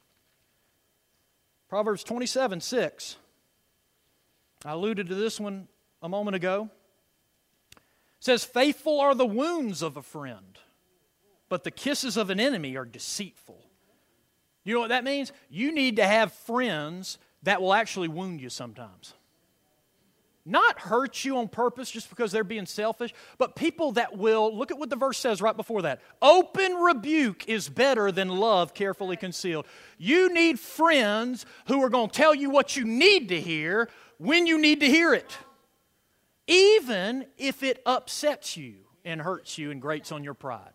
Proverbs twenty-seven, six. I alluded to this one a moment ago. It says, faithful are the wounds of a friend, but the kisses of an enemy are deceitful. You know what that means? You need to have friends that will actually wound you sometimes. Not hurt you on purpose just because they're being selfish, but people that will, look at what the verse says right before that. Open rebuke is better than love carefully concealed. You need friends who are going to tell you what you need to hear when you need to hear it. Even if it upsets you and hurts you and grates on your pride.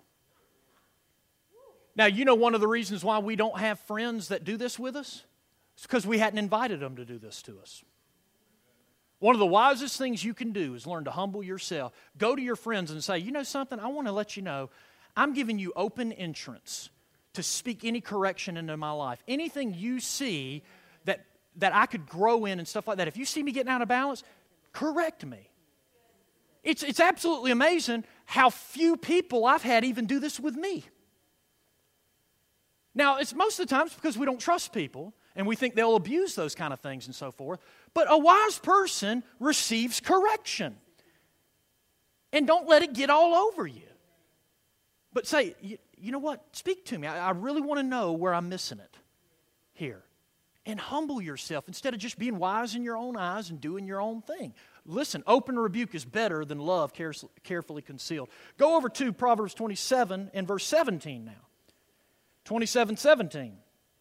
Now, you know one of the reasons why we don't have friends that do this with us? It's because we hadn't invited them to do this to us. One of the wisest things you can do is learn to humble yourself. Go to your friends and say, you know something, I want to let you know, I'm giving you open entrance to speak any correction into my life. Anything you see that, that I could grow in and stuff like that, if you see me getting out of balance, correct me. It's, it's absolutely amazing how few people I've had even do this with me. Now, it's most of the times because we don't trust people and we think they'll abuse those kind of things and so forth. But a wise person receives correction. And don't let it get all over you. But say, you, you know what? Speak to me. I, I really want to know where I'm missing it here. And humble yourself instead of just being wise in your own eyes and doing your own thing. Listen, open rebuke is better than love carefully concealed. Go over to Proverbs twenty-seven and verse seventeen now. twenty-seven seventeen.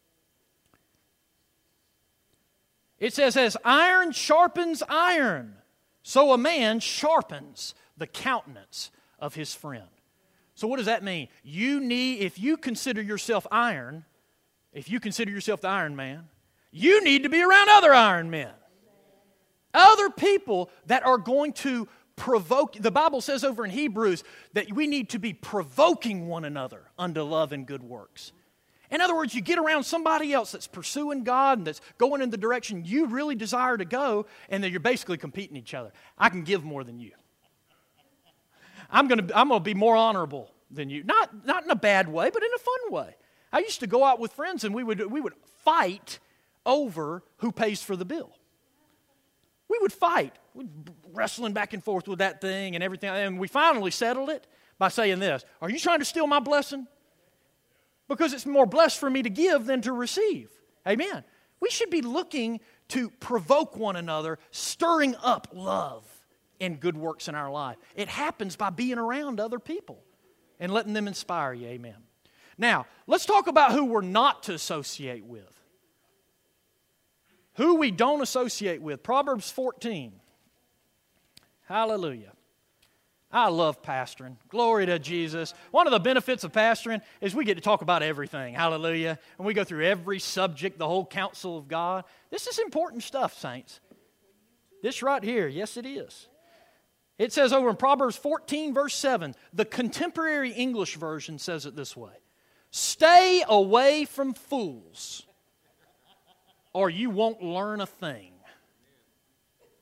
It says, as iron sharpens iron, so a man sharpens the countenance of his friend. So what does that mean? You need, if you consider yourself iron, if you consider yourself the Iron Man, you need to be around other Iron Men. Other people that are going to provoke. The Bible says over in Hebrews that we need to be provoking one another unto love and good works. In other words, you get around somebody else that's pursuing God and that's going in the direction you really desire to go, and then you're basically competing each other. I can give more than you. I'm going to I'm going to be more honorable than you. Not not in a bad way, but in a fun way. I used to go out with friends and we would we would fight over who pays for the bill. We would fight. We'd wrestling back and forth with that thing and everything. And we finally settled it by saying this, are you trying to steal my blessing? Because it's more blessed for me to give than to receive. Amen. We should be looking to provoke one another, stirring up love and good works in our life. It happens by being around other people and letting them inspire you. Amen. Now, let's talk about who we're not to associate with. Who we don't associate with. Proverbs fourteen. Hallelujah. I love pastoring. Glory to Jesus. One of the benefits of pastoring is we get to talk about everything. Hallelujah. And we go through every subject, the whole counsel of God. This is important stuff, saints. This right here, yes it is. It says over in Proverbs fourteen, verse seven, the contemporary English version says it this way. Stay away from fools, or you won't learn a thing.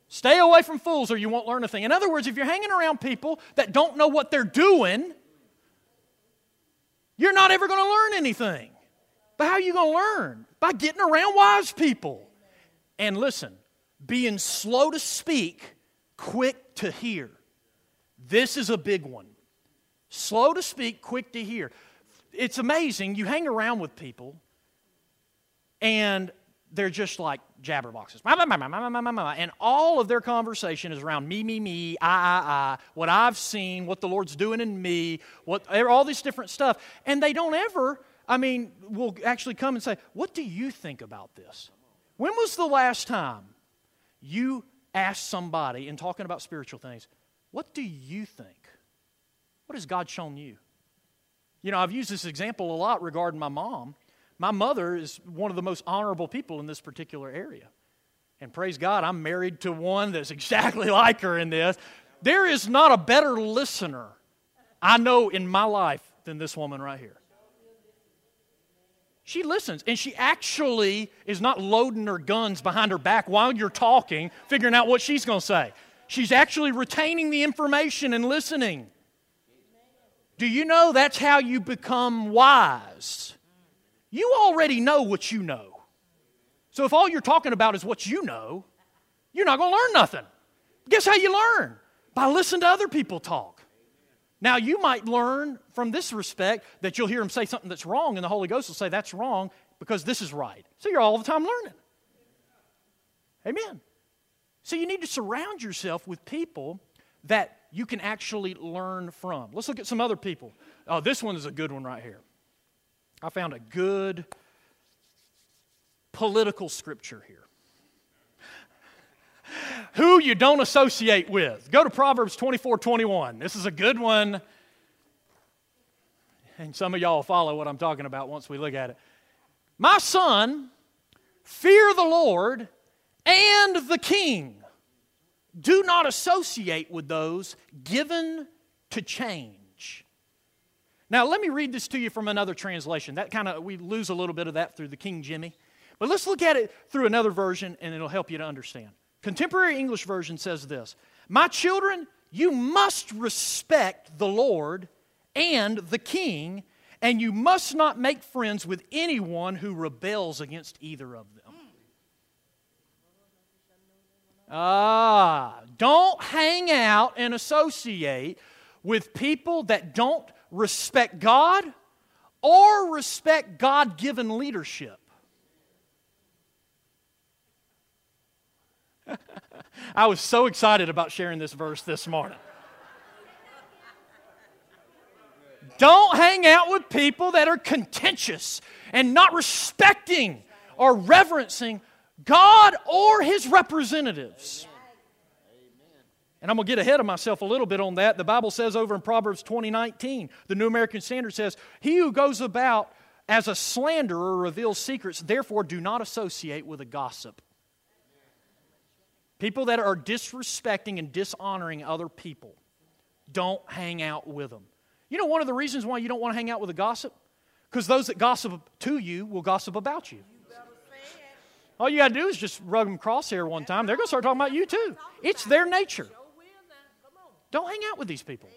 Stay away from fools or you won't learn a thing. In other words, if you're hanging around people that don't know what they're doing, you're not ever going to learn anything. But how are you going to learn? By getting around wise people. And listen, being slow to speak, quick to hear. This is a big one. Slow to speak, quick to hear. It's amazing. You hang around with people, and they're just like jabberboxes. And all of their conversation is around me, me, me, I, I, I, what I've seen, what the Lord's doing in me, what all this different stuff. And they don't ever, I mean, will actually come and say, what do you think about this? When was the last time you asked somebody in talking about spiritual things, what do you think? What has God shown you? You know, I've used this example a lot regarding my mom. My mother is one of the most honorable people in this particular area. And praise God, I'm married to one that's exactly like her in this. There is not a better listener I know in my life than this woman right here. She listens, and she actually is not loading her guns behind her back while you're talking, figuring out what she's going to say. She's actually retaining the information and listening. Do you know that's how you become wise? You already know what you know. So if all you're talking about is what you know, you're not going to learn nothing. Guess how you learn? By listening to other people talk. Now, you might learn from this respect that you'll hear them say something that's wrong, and the Holy Ghost will say that's wrong because this is right. So you're all the time learning. Amen. So you need to surround yourself with people that you can actually learn from. Let's look at some other people. Oh, this one is a good one right here. I found a good political scripture here. Who you don't associate with. Go to Proverbs twenty-four twenty-one. This is a good one. And some of y'all will follow what I'm talking about once we look at it. My son, fear the Lord and the king. Do not associate with those given to change. Now, let me read this to you from another translation. That kind of, we lose a little bit of that through the King Jimmy. But let's look at it through another version, and it'll help you to understand. Contemporary English version says this: my children, you must respect the Lord and the king, and you must not make friends with anyone who rebels against either of them. Ah, don't hang out and associate with people that don't respect God or respect God-given leadership. I was so excited about sharing this verse this morning. Don't hang out with people that are contentious and not respecting or reverencing God or His representatives. And I'm going to get ahead of myself a little bit on that. The Bible says over in Proverbs twenty nineteen, the New American Standard says, he who goes about as a slanderer reveals secrets, therefore do not associate with a gossip. People that are disrespecting and dishonoring other people, don't hang out with them. You know one of the reasons why you don't want to hang out with a gossip? Because those that gossip to you will gossip about you. All you got to do is just rub them crosshair one time. They're going to start talking about you too. It's their nature. Don't hang out with these people.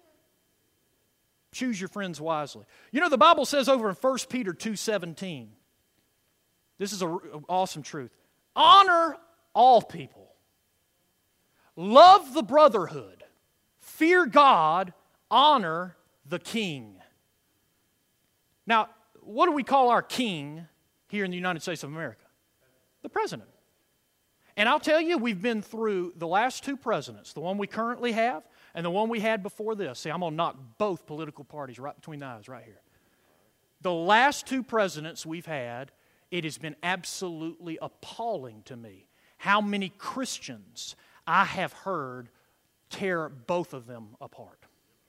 Choose your friends wisely. You know, the Bible says over in First Peter two seventeen, this is an awesome truth. Honor all people. Love the brotherhood. Fear God. Honor the king. Now, what do we call our king here in the United States of America? The president. And I'll tell you, we've been through the last two presidents, the one we currently have and the one we had before this. See, I'm going to knock both political parties right between the eyes right here. The last two presidents we've had, it has been absolutely appalling to me how many Christians I have heard tear both of them apart.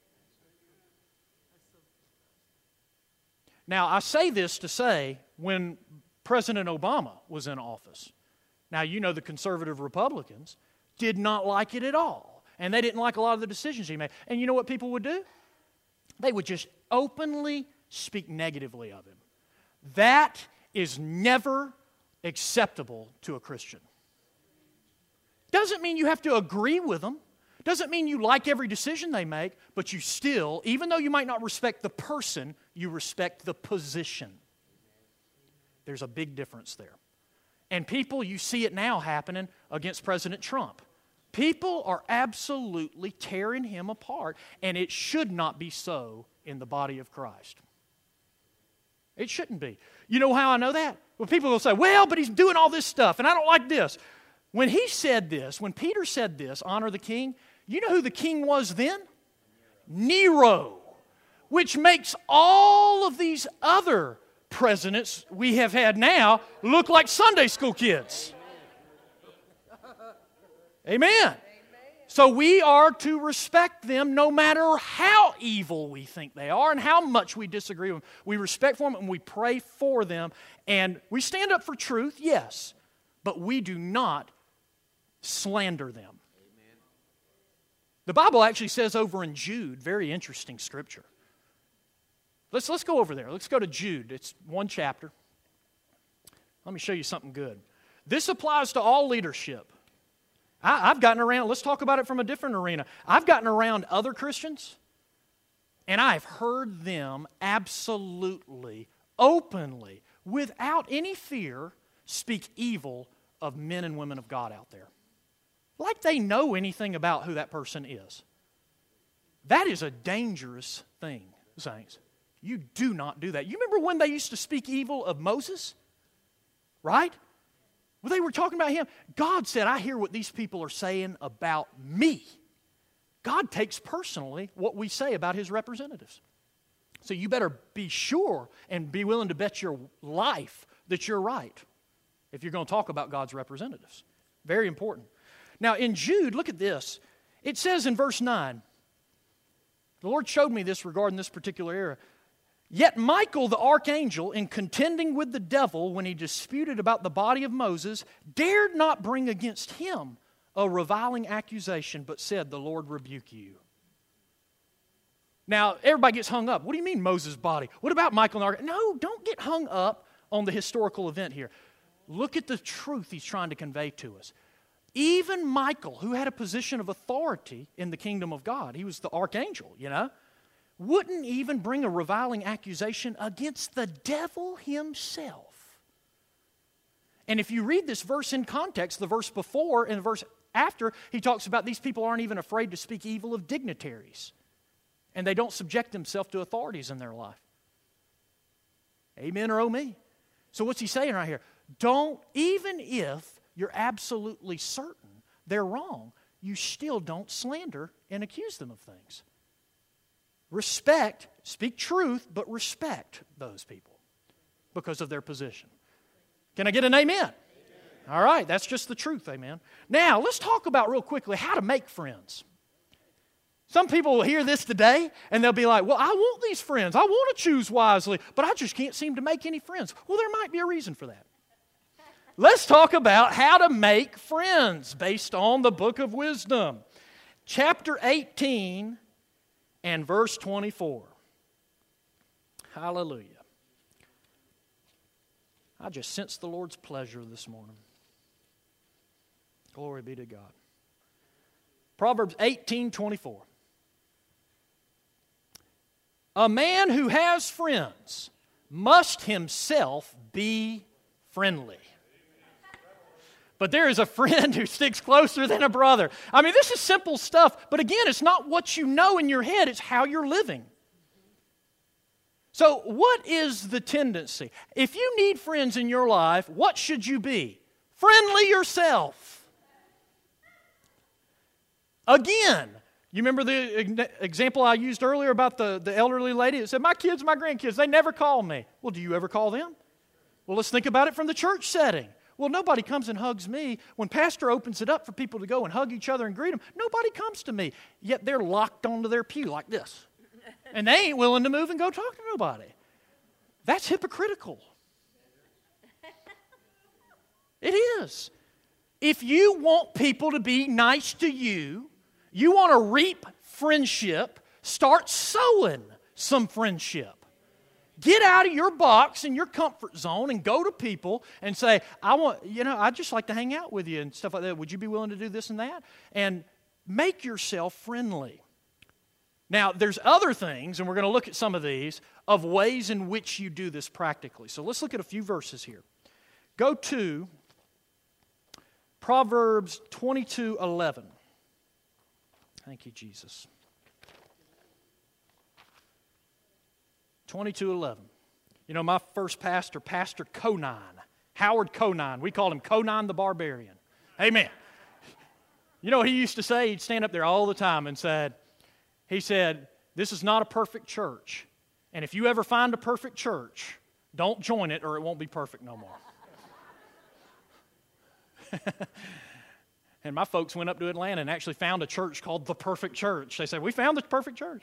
Now, I say this to say, when President Obama was in office, now you know the conservative Republicans did not like it at all. And they didn't like a lot of the decisions he made. And you know what people would do? They would just openly speak negatively of him. That is never acceptable to a Christian. Doesn't Doesn't mean you have to agree with them. Doesn't mean you like every decision they make, but you still, even though you might not respect the person, you respect the position. There's a big difference there. And people, you see it now happening against President Trump. People are absolutely tearing him apart, and it should not be so in the body of Christ. It shouldn't be. You know how I know that? Well, people will say, well, but he's doing all this stuff, and I don't like this. When he said this, when Peter said this, honor the king, you know who the king was then? Nero, which makes all of these other presidents we have had now look like Sunday school kids. Amen. So we are to respect them no matter how evil we think they are and how much we disagree with them. We respect them and we pray for them. And we stand up for truth, yes, but we do not slander them. Amen. The Bible actually says over in Jude, very interesting scripture. Let's, let's go over there. Let's go to Jude. It's one chapter. Let me show you something good. This applies to all leadership. I, I've gotten around, let's talk about it from a different arena. I've gotten around other Christians, and I've heard them absolutely, openly, without any fear, speak evil of men and women of God out there. Like they know anything about who that person is. That is a dangerous thing, saints. You do not do that. You remember when they used to speak evil of Moses? Right? Well, they were talking about him. God said, I hear what these people are saying about me. God takes personally what we say about His representatives. So you better be sure and be willing to bet your life that you're right if you're going to talk about God's representatives. Very important. Now in Jude, look at this. It says in verse nine, the Lord showed me this regarding this particular era. Yet Michael the archangel, in contending with the devil when he disputed about the body of Moses, dared not bring against him a reviling accusation, but said, the Lord rebuke you. Now, everybody gets hung up. What do you mean Moses' body? What about Michael the archangel? No, don't get hung up on the historical event here. Look at the truth he's trying to convey to us. Even Michael, who had a position of authority in the kingdom of God, he was the archangel, you know, wouldn't even bring a reviling accusation against the devil himself. And if you read this verse in context, the verse before and the verse after, he talks about these people aren't even afraid to speak evil of dignitaries. And they don't subject themselves to authorities in their life. Amen or oh me. So what's he saying right here? Don't, even if you're absolutely certain they're wrong, you still don't slander and accuse them of things. Respect, speak truth, but respect those people because of their position. Can I get an amen? Amen? All right, that's just the truth, amen. Now, let's talk about real quickly how to make friends. Some people will hear this today and they'll be like, well, I want these friends. I want to choose wisely, but I just can't seem to make any friends. Well, there might be a reason for that. Let's talk about how to make friends based on the book of wisdom. Chapter eighteen and verse twenty-four. Hallelujah. I just sensed the Lord's pleasure this morning. Glory be to God. Proverbs eighteen twenty-four. A man who has friends must himself be friendly. But there is a friend who sticks closer than a brother. I mean, this is simple stuff, but again, it's not what you know in your head, it's how you're living. So what is the tendency? If you need friends in your life, what should you be? Friendly yourself. Again, you remember the example I used earlier about the, the elderly lady that said, my kids, my grandkids, they never call me. Well, do you ever call them? Well, let's think about it from the church setting. Well, nobody comes and hugs me. When pastor opens it up for people to go and hug each other and greet them, nobody comes to me. Yet they're locked onto their pew like this. And they ain't willing to move and go talk to nobody. That's hypocritical. It is. If you want people to be nice to you, you want to reap friendship, start sowing some friendship. Get out of your box and your comfort zone and go to people and say, I want, you know, I'd just like to hang out with you and stuff like that. Would you be willing to do this and that? And make yourself friendly. Now, there's other things, and we're going to look at some of these, of ways in which you do this practically. So let's look at a few verses here. Go to Proverbs twenty-two eleven. Thank you, Jesus. twenty-two eleven. You know, my first pastor, Pastor Conan, Howard Conan, we called him Conan the Barbarian. Amen. You know what he used to say? He'd stand up there all the time and said, he said, this is not a perfect church. And if you ever find a perfect church, don't join it or it won't be perfect no more. And my folks went up to Atlanta and actually found a church called The Perfect Church. They said, we found the perfect church.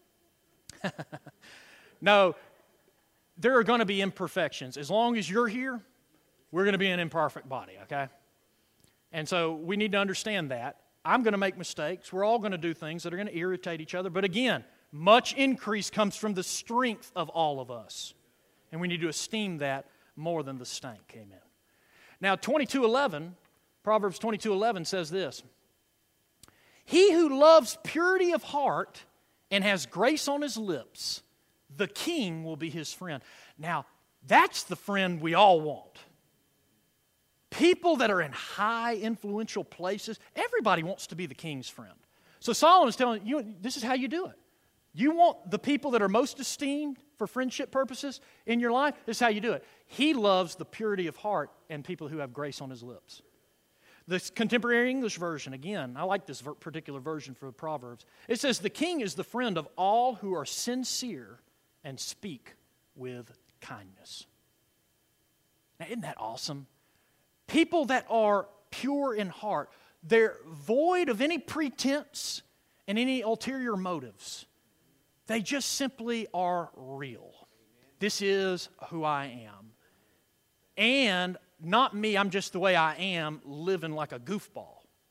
No, there are going to be imperfections. As long as you're here, we're going to be an imperfect body, okay? And so we need to understand that. I'm going to make mistakes. We're all going to do things that are going to irritate each other. But again, much increase comes from the strength of all of us. And we need to esteem that more than the stank. Amen. Now, twenty-two eleven, Proverbs twenty-two eleven says this. He who loves purity of heart and has grace on his lips, the king will be his friend. Now, that's the friend we all want. People that are in high influential places, everybody wants to be the king's friend. So Solomon's telling you, this is how you do it. You want the people that are most esteemed for friendship purposes in your life, this is how you do it. He loves the purity of heart and people who have grace on his lips. The Contemporary English Version, again, I like this particular version for Proverbs. It says, the king is the friend of all who are sincere and speak with kindness. Now, isn't that awesome? People that are pure in heart, they're void of any pretense and any ulterior motives. They just simply are real. This is who I am. And not me, I'm just the way I am, living like a goofball.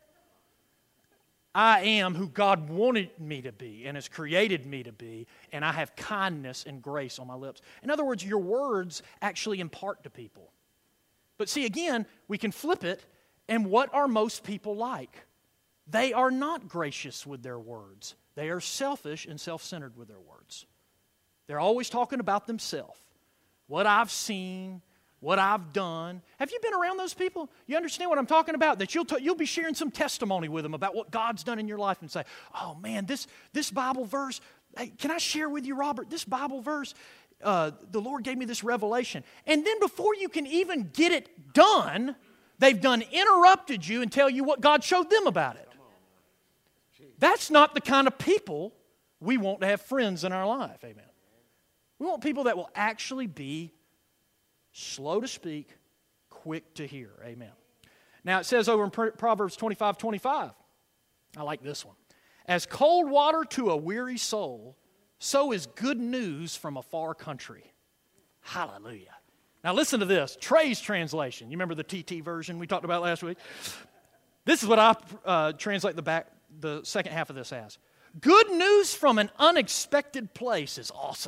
I am who God wanted me to be and has created me to be, and I have kindness and grace on my lips. In other words, your words actually impart to people. But see, again, we can flip it, and what are most people like? They are not gracious with their words. They are selfish and self-centered with their words. They're always talking about themselves. What I've seen, what I've done. Have you been around those people? You understand what I'm talking about? That you'll t- you'll be sharing some testimony with them about what God's done in your life and say, oh man, this, this Bible verse, hey, can I share with you, Robert, this Bible verse, uh, the Lord gave me this revelation. And then before you can even get it done, they've done interrupted you and tell you what God showed them about it. That's not the kind of people we want to have friends in our life, amen. We want people that will actually be slow to speak, quick to hear, amen. Now it says over in Proverbs twenty-five twenty-five, I like this one. As cold water to a weary soul, so is good news from a far country. Hallelujah. Now listen to this, Trey's translation. You remember the T T version we talked about last week? This is what I uh, translate the back, the second half of this as. Good news from an unexpected place is awesome.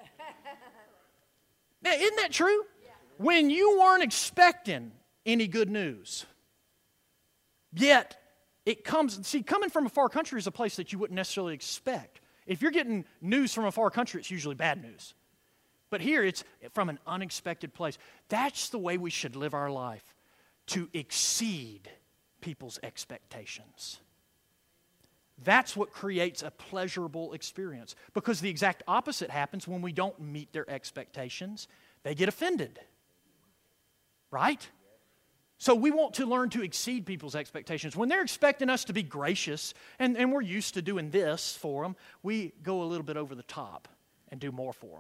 Now, isn't that true? Yeah. When you weren't expecting any good news, yet it comes, see, coming from a far country is a place that you wouldn't necessarily expect. If you're getting news from a far country, it's usually bad news. But here, it's from an unexpected place. That's the way we should live our life, to exceed people's expectations. That's what creates a pleasurable experience. Because the exact opposite happens when we don't meet their expectations. They get offended. Right? So we want to learn to exceed people's expectations. When they're expecting us to be gracious, and, and we're used to doing this for them, we go a little bit over the top and do more for them.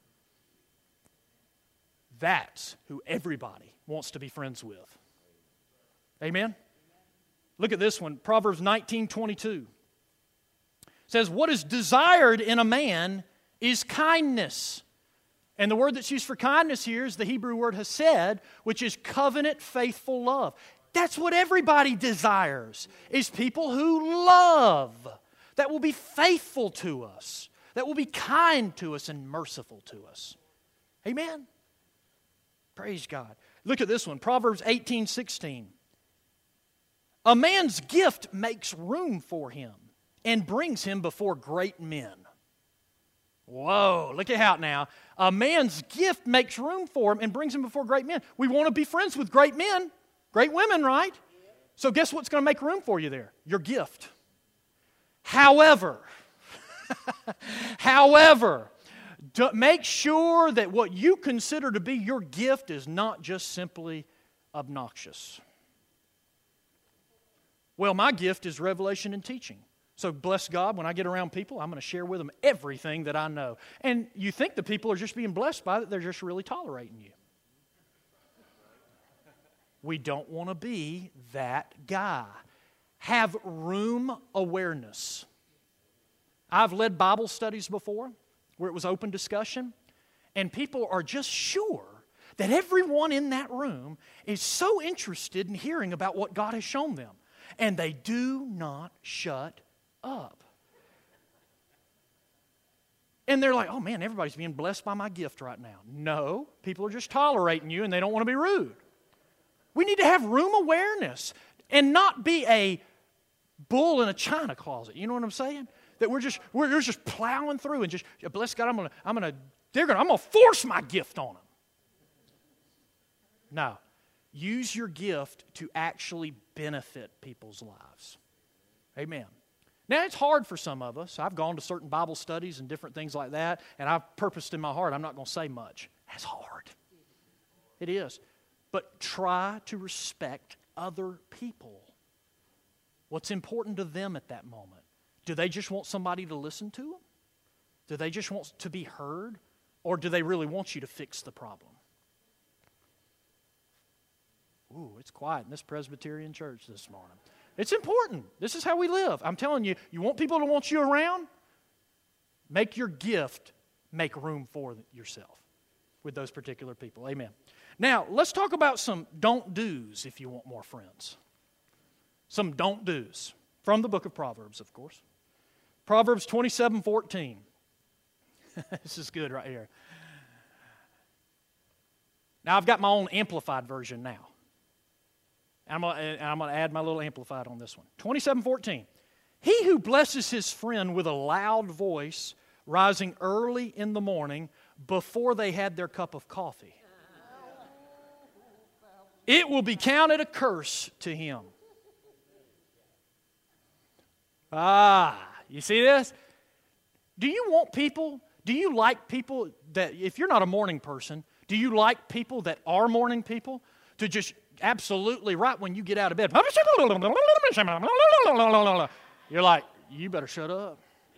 That's who everybody wants to be friends with. Amen? Look at this one, Proverbs nineteen twenty-two. Says, what is desired in a man is kindness. And the word that's used for kindness here is the Hebrew word hesed, which is covenant faithful love. That's what everybody desires, is people who love, that will be faithful to us, that will be kind to us and merciful to us. Amen? Praise God. Look at this one, Proverbs eighteen sixteen. A man's gift makes room for him and brings him before great men. Whoa, look at how now. A man's gift makes room for him and brings him before great men. We want to be friends with great men, great women, right? So guess what's going to make room for you there? Your gift. However, however, do, make sure that what you consider to be your gift is not just simply obnoxious. Well, my gift is revelation and teaching. So bless God, when I get around people, I'm going to share with them everything that I know. And you think the people are just being blessed by it, they're just really tolerating you. We don't want to be that guy. Have room awareness. I've led Bible studies before where it was open discussion, and people are just sure that everyone in that room is so interested in hearing about what God has shown them, and they do not shut up. And they're like, oh man, everybody's being blessed by my gift right now. No, people are just tolerating you and they don't want to be rude. We need to have room awareness and not be a bull in a china closet. You know what I'm saying? That we're just we're, we're just plowing through and just bless God. I'm gonna I'm gonna they're gonna I'm gonna force my gift on them. No, use your gift to actually benefit people's lives. Amen. Now, it's hard for some of us. I've gone to certain Bible studies and different things like that, and I've purposed in my heart I'm not going to say much. That's hard. It is. But try to respect other people. What's important to them at that moment? Do they just want somebody to listen to them? Do they just want to be heard? Or do they really want you to fix the problem? Ooh, it's quiet in this Presbyterian church this morning. It's important. This is how we live. I'm telling you, you want people to want you around? Make your gift make room for yourself with those particular people. Amen. Now, let's talk about some don't do's if you want more friends. Some don't do's from the book of Proverbs, of course. Proverbs twenty-seven fourteen. This is good right here. Now, I've got my own amplified version now. And I'm going to add my little amplified on this one. twenty-seven fourteen. He who blesses his friend with a loud voice, rising early in the morning before they had their cup of coffee, it will be counted a curse to him. Ah, you see this? Do you want people, do you like people that, if you're not a morning person, do you like people that are morning people to just absolutely right when you get out of bed, you're like, you better shut up,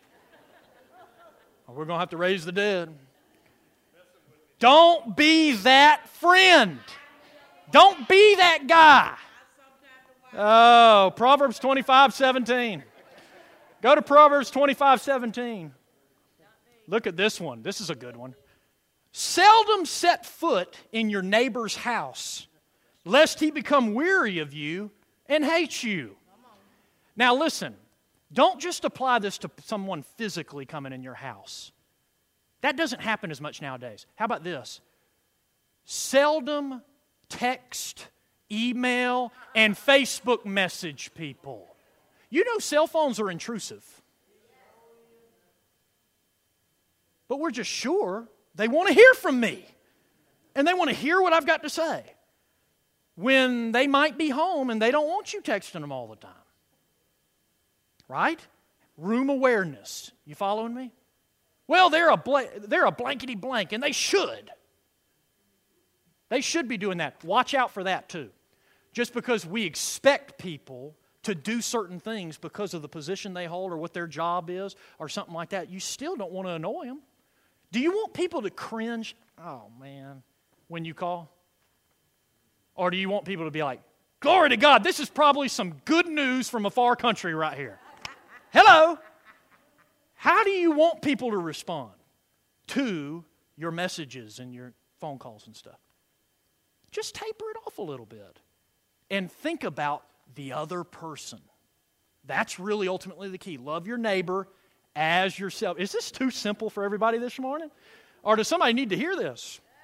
or we're going to have to raise the dead. Don't be that friend. Don't be that guy. Oh, Proverbs twenty-five seventeen. Go to Proverbs twenty-five seventeen. Look at this one. This is a good one. Seldom set foot in your neighbor's house, lest he become weary of you and hate you. Now listen, don't just apply this to someone physically coming in your house. That doesn't happen as much nowadays. How about this? Seldom text, email, and Facebook message people. You know cell phones are intrusive. But we're just sure they want to hear from me. And they want to hear what I've got to say. When they might be home and they don't want you texting them all the time. Right? Room awareness. You following me? Well, they're a bla- they're a blankety blank, and they should. They should be doing that. Watch out for that too. Just because we expect people to do certain things because of the position they hold or what their job is or something like that, you still don't want to annoy them. Do you want people to cringe, oh man, when you call? Or do you want people to be like, glory to God, this is probably some good news from a far country right here. Hello? How do you want people to respond to your messages and your phone calls and stuff? Just taper it off a little bit and think about the other person. That's really ultimately the key. Love your neighbor as yourself. Is this too simple for everybody this morning? Or does somebody need to hear this?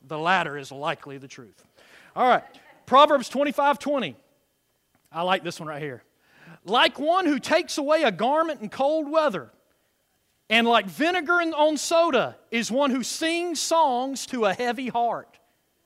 the latter is likely the truth. All right, Proverbs twenty-five twenty. I like this one right here. Like one who takes away a garment in cold weather, and like vinegar on soda is one who sings songs to a heavy heart.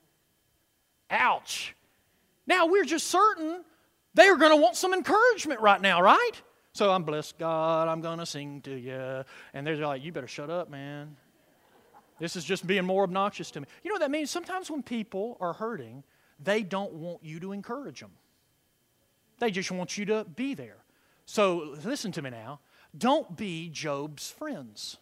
Ouch. Now, we're just certain they are going to want some encouragement right now, right? So I'm blessed, God, I'm going to sing to you. And they're like, you better shut up, man. This is just being more obnoxious to me. You know what that means? Sometimes when people are hurting, they don't want you to encourage them. They just want you to be there. So listen to me now. Don't be Job's friends.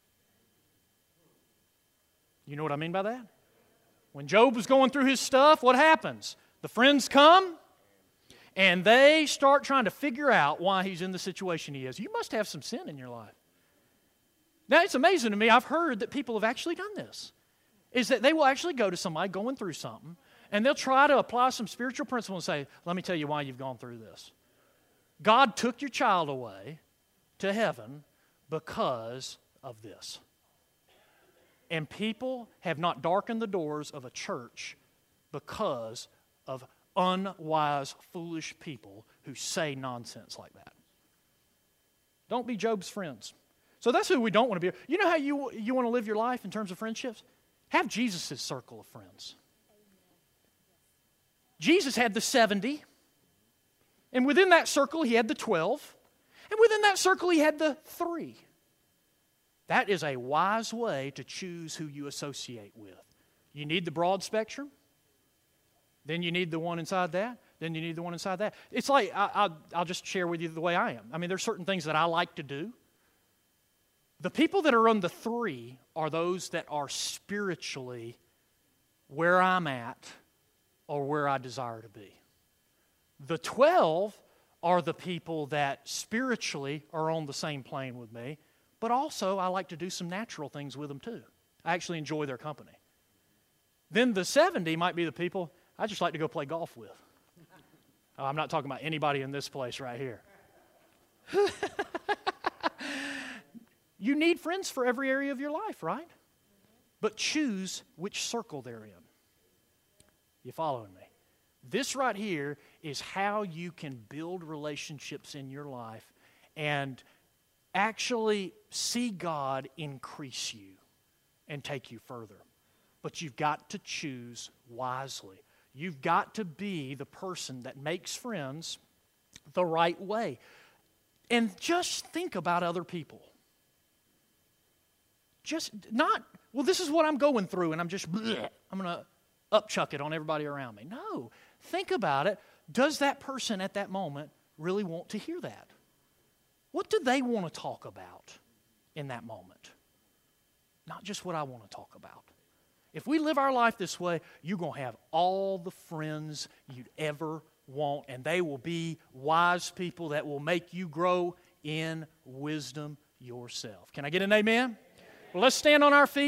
You know what I mean by that? When Job was going through his stuff, what happens? The friends come, and they start trying to figure out why he's in the situation he is. You must have some sin in your life. Now, it's amazing to me. I've heard that people have actually done this. Is that they will actually go to somebody going through something, and they'll try to apply some spiritual principle and say, let me tell you why you've gone through this. God took your child away to heaven because of this. And people have not darkened the doors of a church because of unwise, foolish people who say nonsense like that. Don't be Job's friends. So that's who we don't want to be. You know how you, you want to live your life in terms of friendships? Have Jesus' circle of friends. Jesus had the seventy, and within that circle he had the twelve, and within that circle he had the three. That is a wise way to choose who you associate with. You need the broad spectrum, then you need the one inside that, then you need the one inside that. It's like, I, I'll, I'll just share with you the way I am. I mean, there's certain things that I like to do. The people that are on the three are those that are spiritually where I'm at or where I desire to be. The twelve are the people that spiritually are on the same plane with me, but also I like to do some natural things with them too. I actually enjoy their company. Then the seventy might be the people I just like to go play golf with. Oh, I'm not talking about anybody in this place right here. You need friends for every area of your life, right? But choose which circle they're in. You following me? This right here is how you can build relationships in your life and actually see God increase you and take you further. But you've got to choose wisely. You've got to be the person that makes friends the right way. And just think about other people. Just not, well, this is what I'm going through, and I'm just, bleh, I'm going to upchuck it on everybody around me. No. Think about it. Does that person at that moment really want to hear that? What do they want to talk about in that moment? Not just what I want to talk about. If we live our life this way, you're going to have all the friends you'd ever want, and they will be wise people that will make you grow in wisdom yourself. Can I get an amen? Well, let's stand on our feet.